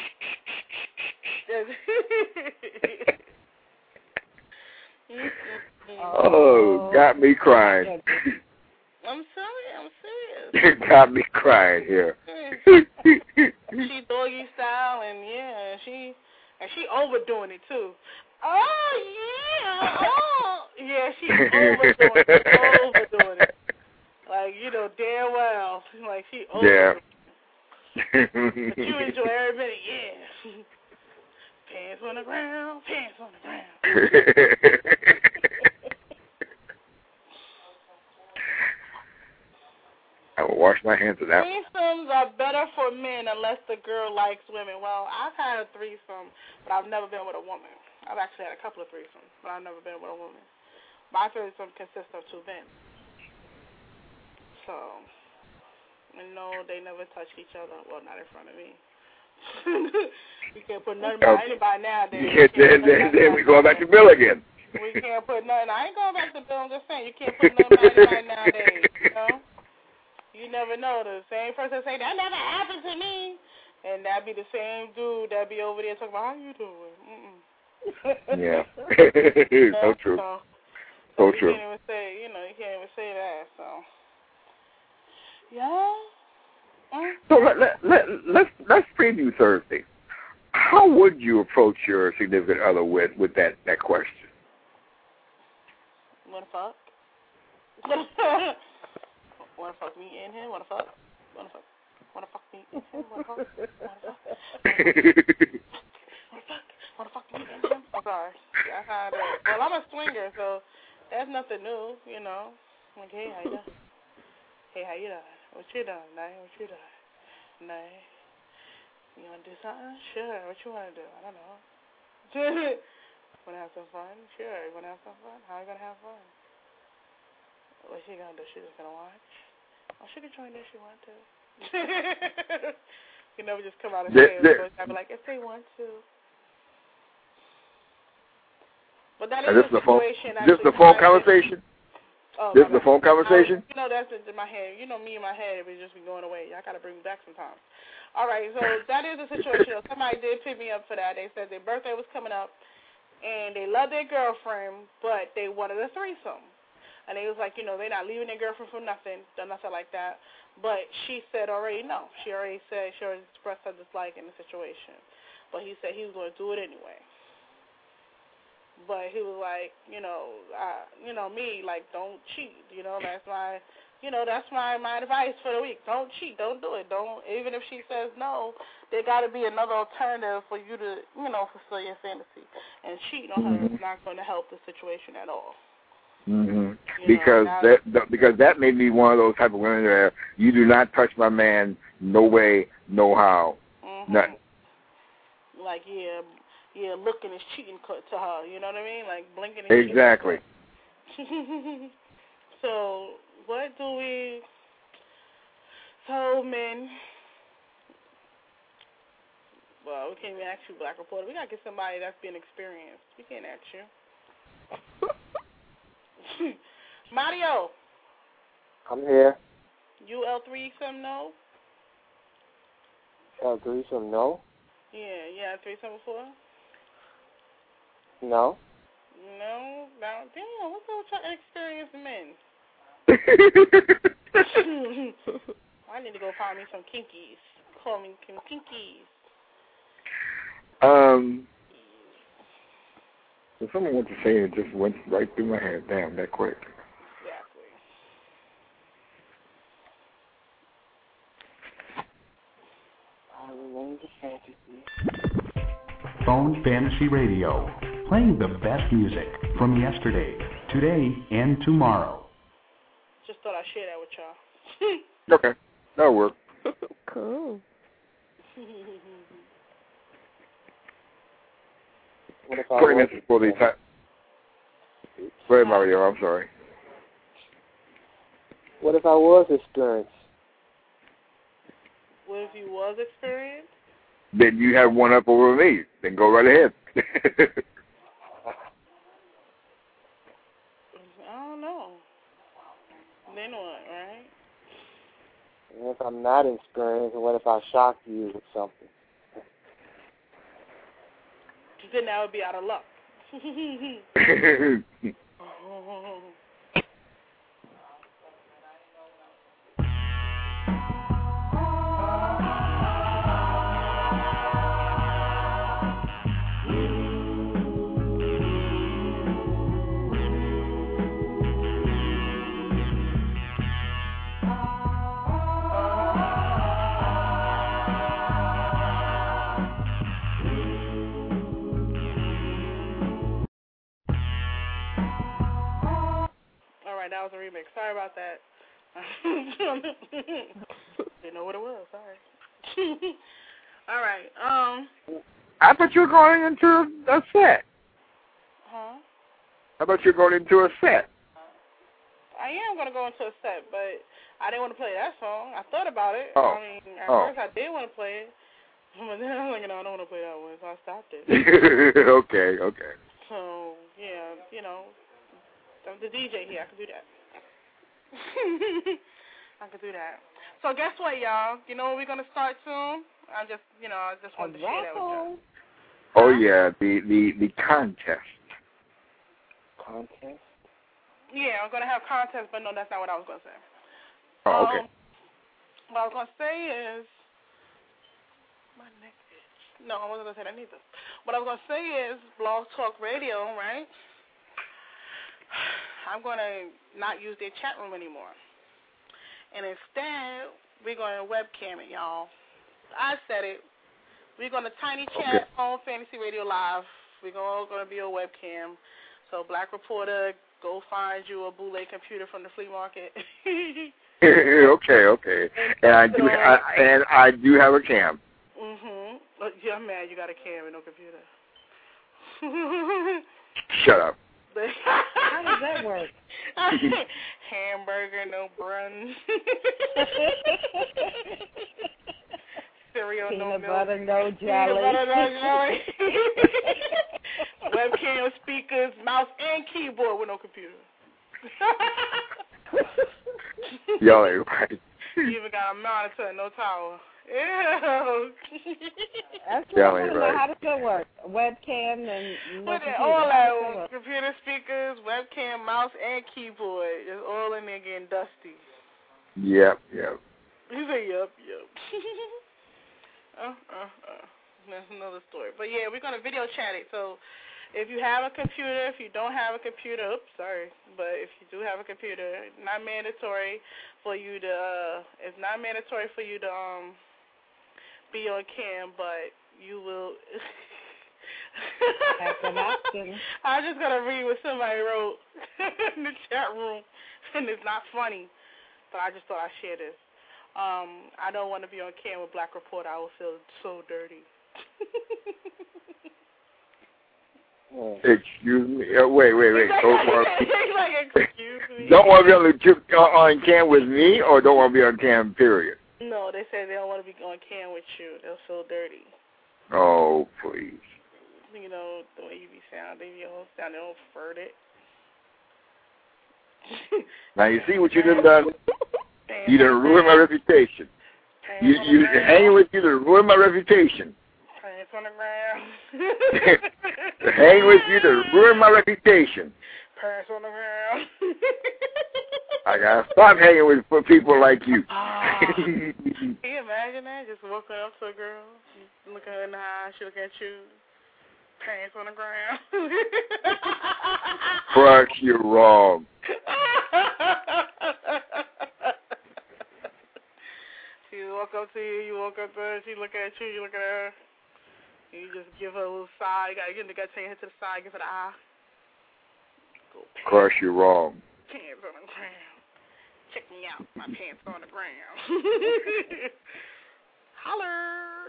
Oh, got me crying. I'm serious. You got me crying here. She doggy style, and she overdoing it too. Oh yeah, she overdoing it. Like damn well, like she overdoing it. But you enjoy every minute, Pants on the ground. I will wash my hands of that. Threesomes are better for men unless the girl likes women. Well, I've had a threesome, but I've never been with a woman. I've actually had a couple of threesomes, but I've never been with a woman. My threesome consists of 2 men. So, no, they never touched each other. Well, not in front of me. You can't put nothing by anybody nowadays. Then we go back to Bill again. We can't put nothing. I ain't going back to Bill. I'm just saying, you can't put nothing by anybody nowadays, You never know. The same person say, that never happened to me. And that'd be the same dude that'd be over there talking about, how you doing? Yeah. So true. So true. You can't even say, you can't even say that, so. Yeah. So let's preview Thursday. How would you approach your significant other with that question? Wanna fuck? Wanna fuck me and him? Wanna fuck? Wanna fuck me and him? Wanna fuck? Wanna fuck me and him? I'm sorry. That's how it is. Well, I'm a swinger, so that's nothing new, Like, hey, how you doing? Hey, how you doing? What you doing, Nay? What you doing? Nay? You wanna do something? Sure. What you wanna do? I don't know. Wanna have some fun? Sure. You wanna have some fun? How you gonna have fun? What's she gonna do? She's just gonna watch? Oh, she can join if she want to. You never just come out and say it. I'd be like, if they want to. But that is the situation. This is the phone conversation? This is the phone conversation? That's in my head. Me in my head, it would just be going away. Y'all got to bring me back sometimes. All right, so that is the situation. Somebody did pick me up for that. They said their birthday was coming up, and they loved their girlfriend, but they wanted a threesome. And they was like, they're not leaving their girlfriend for nothing like that. But she said already no. She already expressed her dislike in the situation. But he said he was going to do it anyway. But he was like, me, like, don't cheat. That's my, that's my advice for the week. Don't cheat. Don't do it. Even if she says no, there got to be another alternative for you to, fulfill your fantasy. And cheating on her is not going to help the situation at all. Mm-hmm. Because that may be one of those type of women where you do not touch my man, no way, no how, nothing. Like looking is cheating to her. You know what I mean? Like blinking. Is exactly. So what do we? So men. Well, we can't even ask you, Black Reporter. We gotta get somebody that's been experienced. We can't ask you. Mario. I'm here. You L3-some no? L3-some no? Yeah, threesome before? No. No? Now, damn, what's up with experienced men? I need to go find me some kinkies. Call me some kinkies. If someone went to say it, just went right through my head. Damn, that quick. Phone Fantasy Radio, playing the best music from yesterday, today, and tomorrow. Just thought I'd share that with y'all. Okay, that'll work. Cool. 20 minutes before the time. Go ahead, Mario. I'm sorry. What if I was experienced? What if you was experienced? Then you have one up over me. Then go right ahead. I don't know. Then what, right? And if I'm not experienced, what if I shock you with something? Then that would be out of luck. That was a remix. Sorry about that. Didn't know what it was. Sorry. All right. I thought you were going into a set. Huh? How about you're going into a set? I am going to go into a set, but I didn't want to play that song. I thought about it. Oh. I mean, at first I did want to play it, but then I was like, no, I don't want to play that one, so I stopped it. Okay. So, yeah, you know, I'm the DJ here. I can do that. I can do that. So guess what, y'all? You know what we're gonna start soon? I just wanted to share that with y'all. Oh yeah, the contest. Contest? Yeah, I'm gonna have contests, but no, that's not what I was gonna say. Oh, okay. What I was gonna say is my neck itch. No, I wasn't gonna say that neither. What I was gonna say is Blog Talk Radio, right? I'm going to not use their chat room anymore. And instead, we're going to webcam it, y'all. I said it. We're going to Tiny Chat on Fantasy Radio Live. We're all going to be a webcam. So, Black Reporter, go find you a bootleg computer from the flea market. Okay. And I do have a cam. Yeah, I'm mad you got a cam and no computer. Shut up. How does that work? Hamburger, no bun. Cereal, no milk. Butter, no jelly. Peanut butter, no jelly. Webcam, speakers, mouse, and keyboard with no computer. Y'all ain't right. You even got a monitor and no tower. Ew. That's what I want to know. How does that work? Webcam and no computer. All that, computer, speakers, webcam, mouse, and keyboard. It's all in there getting dusty. Yep. You say yep. That's another story. But yeah, we're going to video chat it. So if you have a computer, if you don't have a computer, but if you do have a computer, it's not mandatory for you to be on cam, but you will. That's an option. I'm just going to read what somebody wrote in the chat room, and it's not funny, but I just thought I'd share this. I don't want to be on cam with Black Reporter. I will feel so dirty. Excuse me. Wait. Excuse me. Don't want to be on cam with me, or don't want to be on cam, period? No, they say they don't want to be on cam with you. They'll feel dirty. Oh, please. You know, the way you be sounding, you don't sound all furted. Now, you see what you done? You done ruined my reputation. You hanging with you done ruined my reputation. Pants on the ground. Hanging with you done ruined my reputation. Pants on the ground. I gotta stop hanging with people like you. Can you imagine that? Just walking up to a girl, look at her in the eye, she look at you, pants on the ground. Crush, you're wrong. She walk up to you, you walk up to her, she look at you, you look at her, and you just give her a little sigh. You gotta take her to the side, give her the eye. Crush, you're wrong. Pants on the ground. Check me out. My pants on the ground. Holler.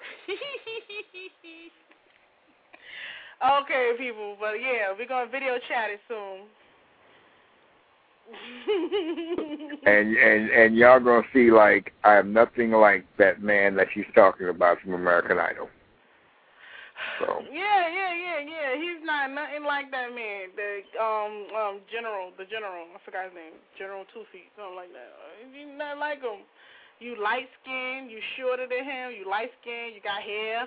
Okay, people. But, yeah, we're going to video chat it soon. and y'all gonna see like I am nothing like that man that she's talking about from American Idol. So. Yeah. He's not nothing like that man. The general. I forgot his name. General 2 Feet, something like that. He's not like him. You light skinned. You shorter than him. You light skinned. You got hair.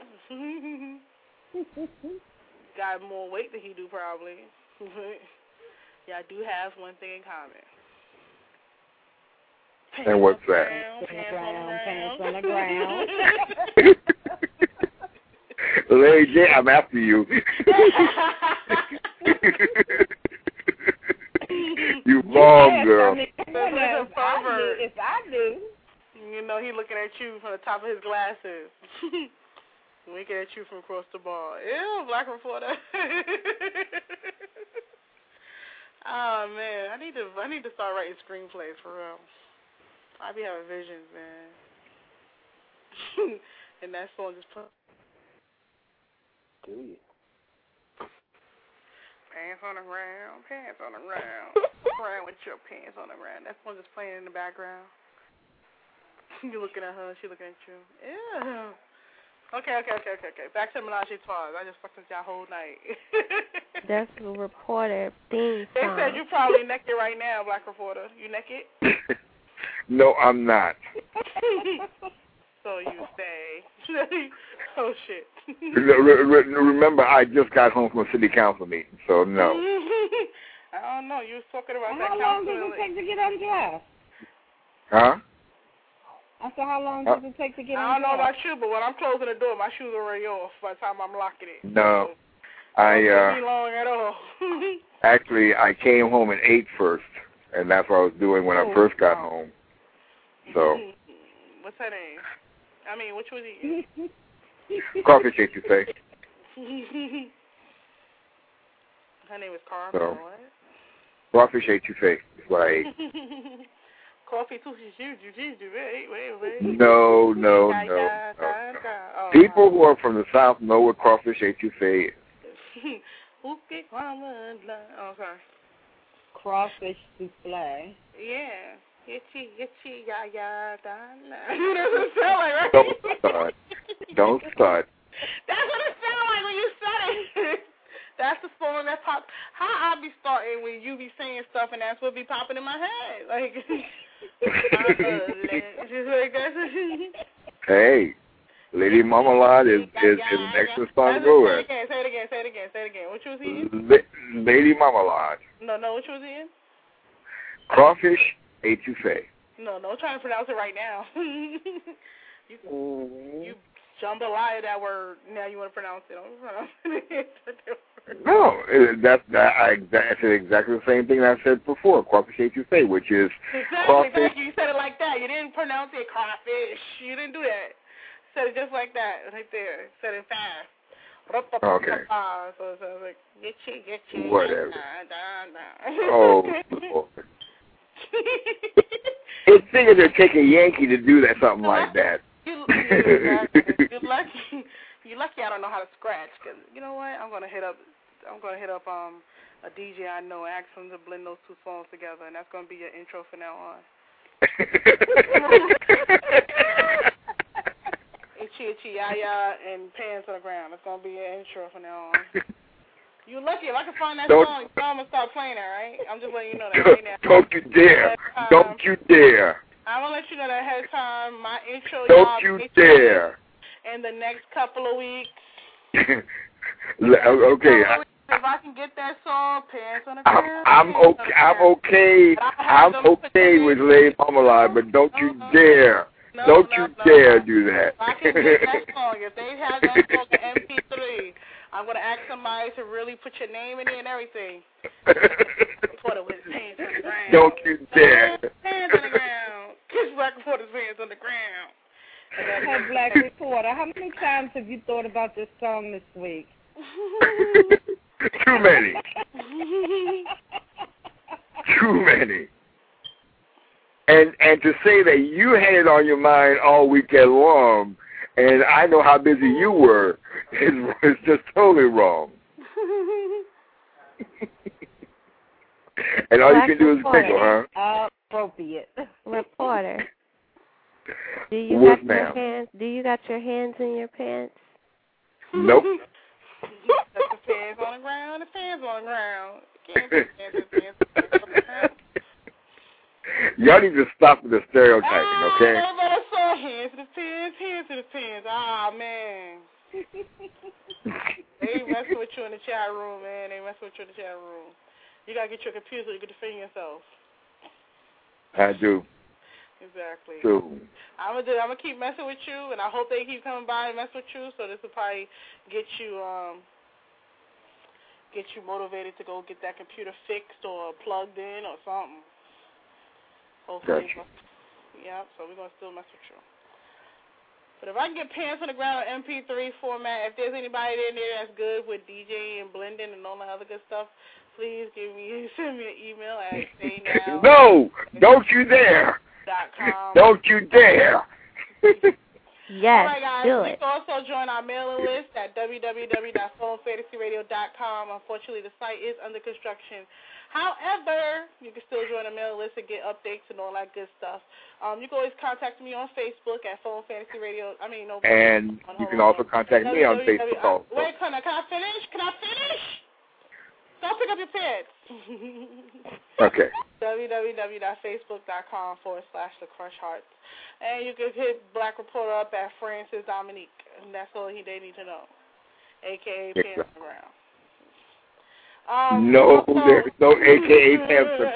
Got more weight than he do probably. Yeah, I do have one thing in common. And what's that? Pants on the ground. Larry J, I'm after you. You bomb, girl. I mean, if I do. You know, he looking at you from the top of his glasses. Winking at you from across the bar. Ew, Black Reporter. Oh man, I need to start writing screenplays for real. I be having visions, man. And that song just put. Do you? Pants on the ground. Crying with your pants on the ground. That song just playing in the background. You looking at her, she looking at you. Yeah. Okay. Back to Menage a Trois. I just fucked with y'all whole night. That's the Reporter theme They song. said you probably naked right now, Black Reporter. You naked? No, I'm not. So you say. Oh, shit. Remember, I just got home from a city council meeting, so no. I don't know. You was talking about that How long does it take to get undressed? Huh? I said, how long does it take to get undressed? I don't know about you, but when I'm closing the door, my shoes are already off by the time I'm locking it. No. It won't be long at all. Actually, I came home and ate first, and that's what I was doing when I first got home. So. What's her name? I mean, which was he? Coffee cake, you say? Her name was Carmen. So. What? Crawfish etouffee is what I ate. Coffee wait. No. People who are from the South know what crawfish etouffee is. Oh, sorry. Crawfish souffle. Yeah. Itchy, ya, da, na. You know what it sound like, right? Don't start. That's what it sound like when you said it. That's the song that popped. How I be starting when you be saying stuff and that's what be popping in my head. Like, just like that. Hey, Lady Marmalade is an excellent song to go with. Say it again. Which was he in? Lady Marmalade. No, which was he in? Crawfish etouffee. No, trying to pronounce it right now. You jambalaya that word. Now you want to pronounce it. I'm pronouncing it. No, that's exactly the same thing I said before. Crawfish etouffee, which is crawfish. Exactly. You said it like that. You didn't pronounce it crawfish. You didn't do that. You said it just like that, right there. You said it fast. Okay. So it sounds like get you. Whatever. Oh, Lord. It's bigger to take a Yankee to do that, something like that. You're lucky I don't know how to scratch. Cause you know what? I'm gonna hit up a DJ I know, ask him to blend those two songs together, and that's gonna be your intro from now on. Itchy, ya, and pants on the ground. That's gonna be your intro from now on. You're lucky. If I can find that song, I'm gonna start playing it, right? I'm just letting you know that right now. Don't you dare! Don't you dare! I'm gonna let you know that ahead of time. My intro. Don't you dare! In the next couple of weeks. Okay. If I can get that song, pants on the ground. I'm okay with Lady Marmalade, but don't you dare! Don't you dare do that! If I can get that song, if they have that song in MP3. I'm going to ask somebody to really put your name in it and everything. Put it with his hands on the ground. Don't you dare. Hands on the ground. Kiss Black Reporter's hands on the ground. Hey, Black Reporter, how many times have you thought about this song this week? Too many. Too many. And to say that you had it on your mind all weekend long, and I know how busy you were, is just totally wrong. And all you can do is giggle, huh? Appropriate. Reporter. Do you Yes, got ma'am. your hands? Do you got your hands in your pants? Nope. Put the pants on the ground. The pants on the ground. Can't put pants on the ground. Y'all need to stop with the stereotyping, okay? I saw hands to the pants, hands to the pants. Ah, man. They messing with you in the chat room, man. They messing with you in the chat room. You got to get your computer so you can defend yourself. I do. Exactly. True. I'm gonna keep messing with you, and I hope they keep coming by and mess with you. So this will probably get you motivated to go get that computer fixed or plugged in or something. Hopefully. Gotcha. Yeah. So we're gonna still mess with you. But if I can get Pants on the Ground in MP3 format, if there's anybody in there that's good with DJ and blending and all that other good stuff, please send me an email at saynow. No, don't you dare. Don't you dare. Yes, all right, guys. do You it. can also join our mailing list at www.soulfantasyradio.com. Unfortunately, the site is under construction. However, you can still join the mailing list and get updates and all that good stuff. You can always contact me on Facebook at Phone Fantasy Radio. And you can also contact me on Facebook also. Wait, can I finish? Don't pick up your pants. Okay. www.facebook.com/The Crush Hearts. And you can hit Black Reporter up at Francis Dominique. And that's all they need to know. A.K.A. Pants on the Ground. No, there's no AKA Panther.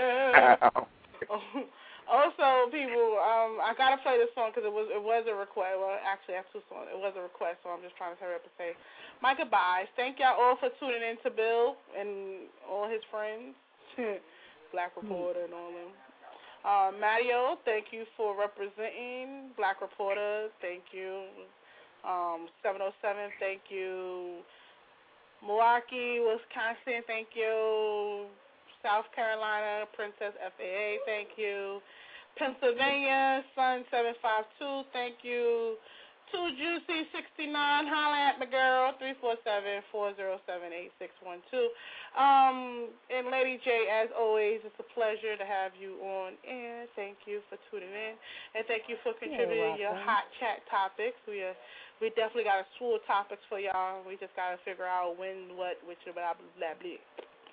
Also, people, I gotta play this song because it was a request. Well, actually, I have two songs. It was a request, so I'm just trying to hurry up and say my goodbyes. Thank y'all all for tuning in to Bill and all his friends, Black Reporter and all them. Mario, thank you for representing Black Reporter. Thank you. 707, thank you. Milwaukee, Wisconsin, thank you. South Carolina, Princess FAA, thank you. Pennsylvania, Sun 752, thank you. 2Juicy69, holla at my girl, 347-407-8612. And Lady J, as always, it's a pleasure to have you on air. Thank you for tuning in, and thank you for contributing your hot chat topics. We definitely got a slew of topics for y'all. We just got to figure out when, what, which, blah, blah, blah.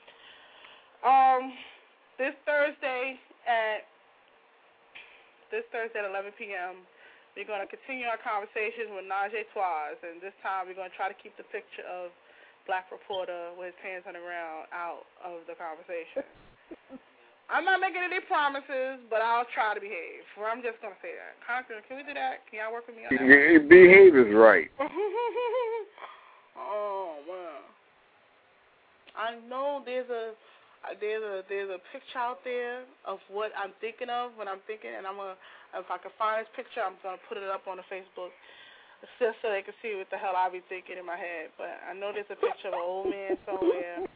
This Thursday at 11 p.m., we're going to continue our conversations with Najee Twas, and this time we're going to try to keep the picture of Black Reporter with his pants on the ground out of the conversation. I'm not making any promises, but I'll try to behave. Well, I'm just going to say that. Conklin, can we do that? Can y'all work with me on that? Behave is right. Oh, wow. I know there's a picture out there of what I'm thinking of when I'm thinking, and if I can find this picture, I'm gonna put it up on the Facebook just so they can see what the hell I be thinking in my head. But I know there's a picture of an old man somewhere.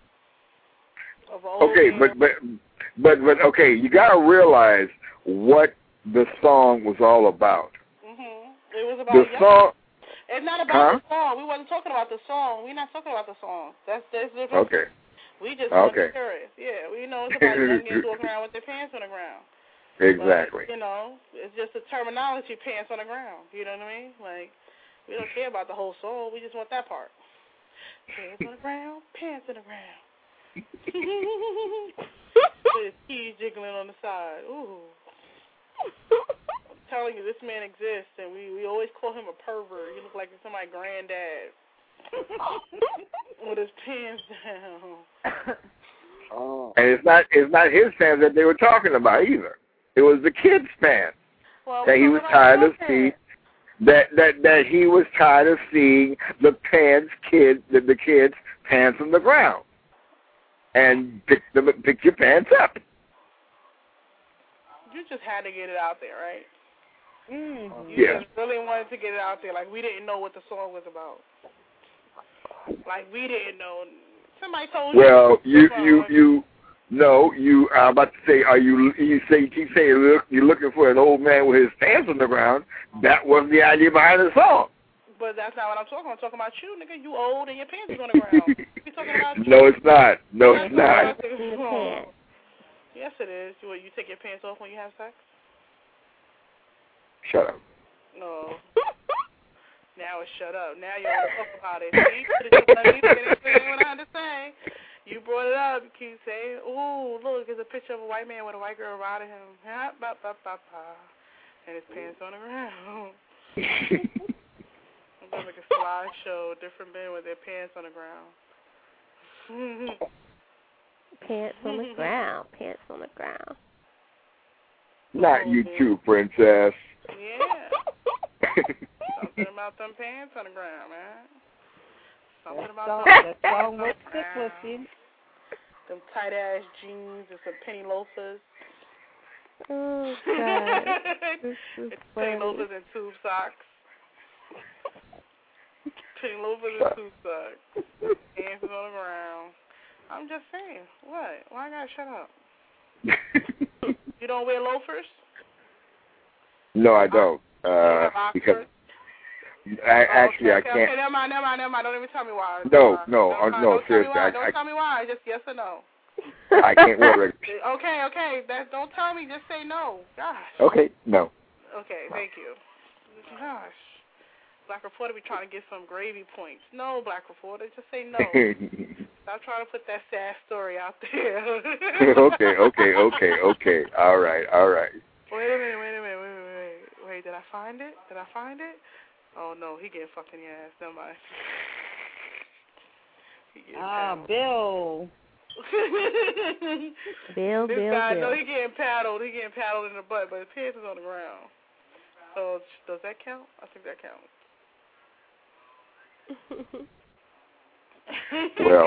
But okay, you gotta realize what the song was all about. It was about the song. It's not about the song. We wasn't talking about the song. We're not talking about the song. That's different. Okay. We just want to hear it. Yeah, we know it's about young men walking around with their pants on the ground. Exactly. But, it's just the terminology, pants on the ground. You know what I mean? Like, we don't care about the whole song. We just want that part. Pants on the ground, pants on the ground. With his keys jiggling on the side. Ooh. I'm telling you, this man exists, and we always call him a pervert. He looks like somebody's granddad. With his pants down. And it's not his pants that they were talking about either. It was the kids' pants that he was tired of seeing. That he was tired of seeing the kids' pants on the ground, and pick your pants up. You just had to get it out there, right? You just really wanted to get it out there. Like, we didn't know what the song was about. Like, we didn't know. Somebody told you. Well, I'm about to say, you keep saying you're looking for an old man with his pants on the ground. That was the idea behind the song. But that's not what I'm talking about. I'm talking about you, nigga. You old and your pants is on the ground. You talking about you. No, it's not. No, it's not. Yes, it is. You take your pants off when you have sex? Shut up. No. Now it's shut up. Now you want to talk about it. See? Let me finish saying what I had to say. You brought it up. You keep saying, ooh, look, there's a picture of a white man with a white girl riding him. And his pants on the ground. I'm going to make a slideshow, different men with their pants on the ground. Pants on the ground. Pants on the ground. Not you too, princess. Yeah. Something about them pants on the ground, man. Something about that song was sick with you. Them tight ass jeans and some penny loafers. Oh God. It's penny loafers and tube socks. Penny loafers and tube socks. Pants on the ground. I'm just saying. What? Why I gotta shut up? You don't wear loafers? No, I don't. Because actually, okay, I can't. Okay, never mind. Don't even tell me why. No, seriously. Don't tell me why. Just yes or no. I can't wear it. Okay. Don't tell me. Just say no. Gosh. Okay, no. Okay, thank you. Gosh. Black Reporter be trying to get some gravy points. No, Black Reporter, just say no. Stop trying to put that sad story out there. Okay. All right. Wait a minute. Wait, did I find it? Oh, no, he getting fucking your ass. Never mind. Bill. Bill. No, he getting paddled. He getting paddled in the butt, but his pants is on the ground. So, does that count? I think that counts. Well.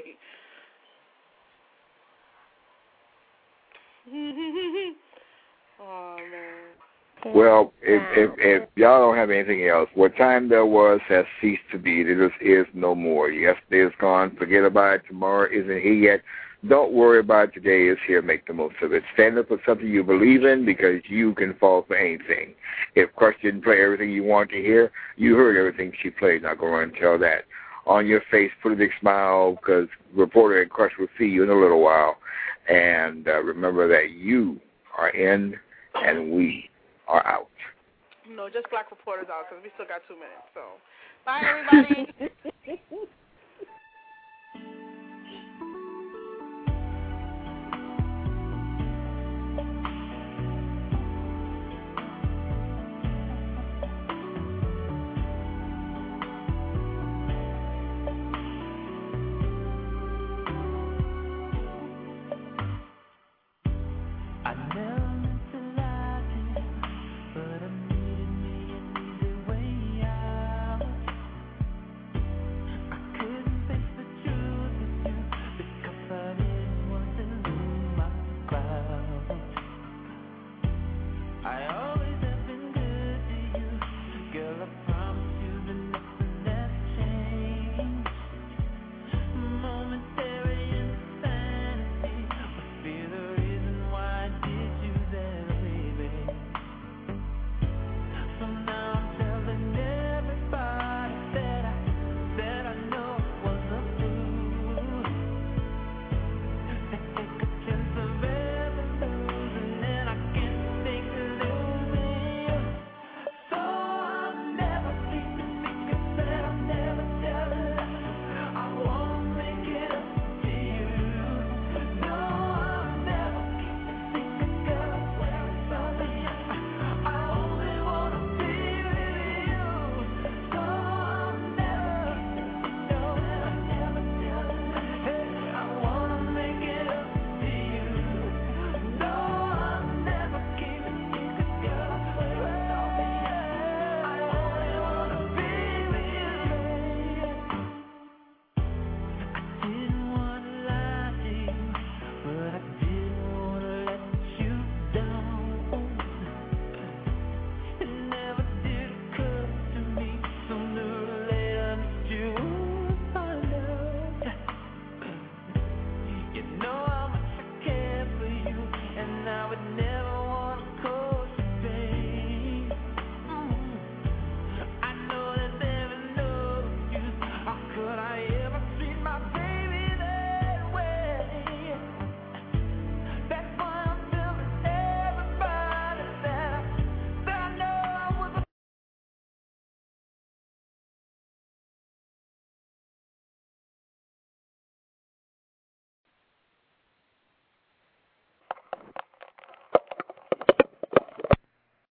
Oh, man. Well, if y'all don't have anything else, what time there was has ceased to be. There just is no more. Yesterday is gone. Forget about it. Tomorrow isn't here yet. Don't worry about it. Today is here. Make the most of it. Stand up for something you believe in, because you can fall for anything. If Crush didn't play everything you want to hear, you heard everything she played. Not going to run and tell that. On your face, put a big smile, because Reporter and Crush will see you in a little while. And remember that you are in and we are out. No, just Black Reporters out, because we still got 2 minutes. So, bye, everybody.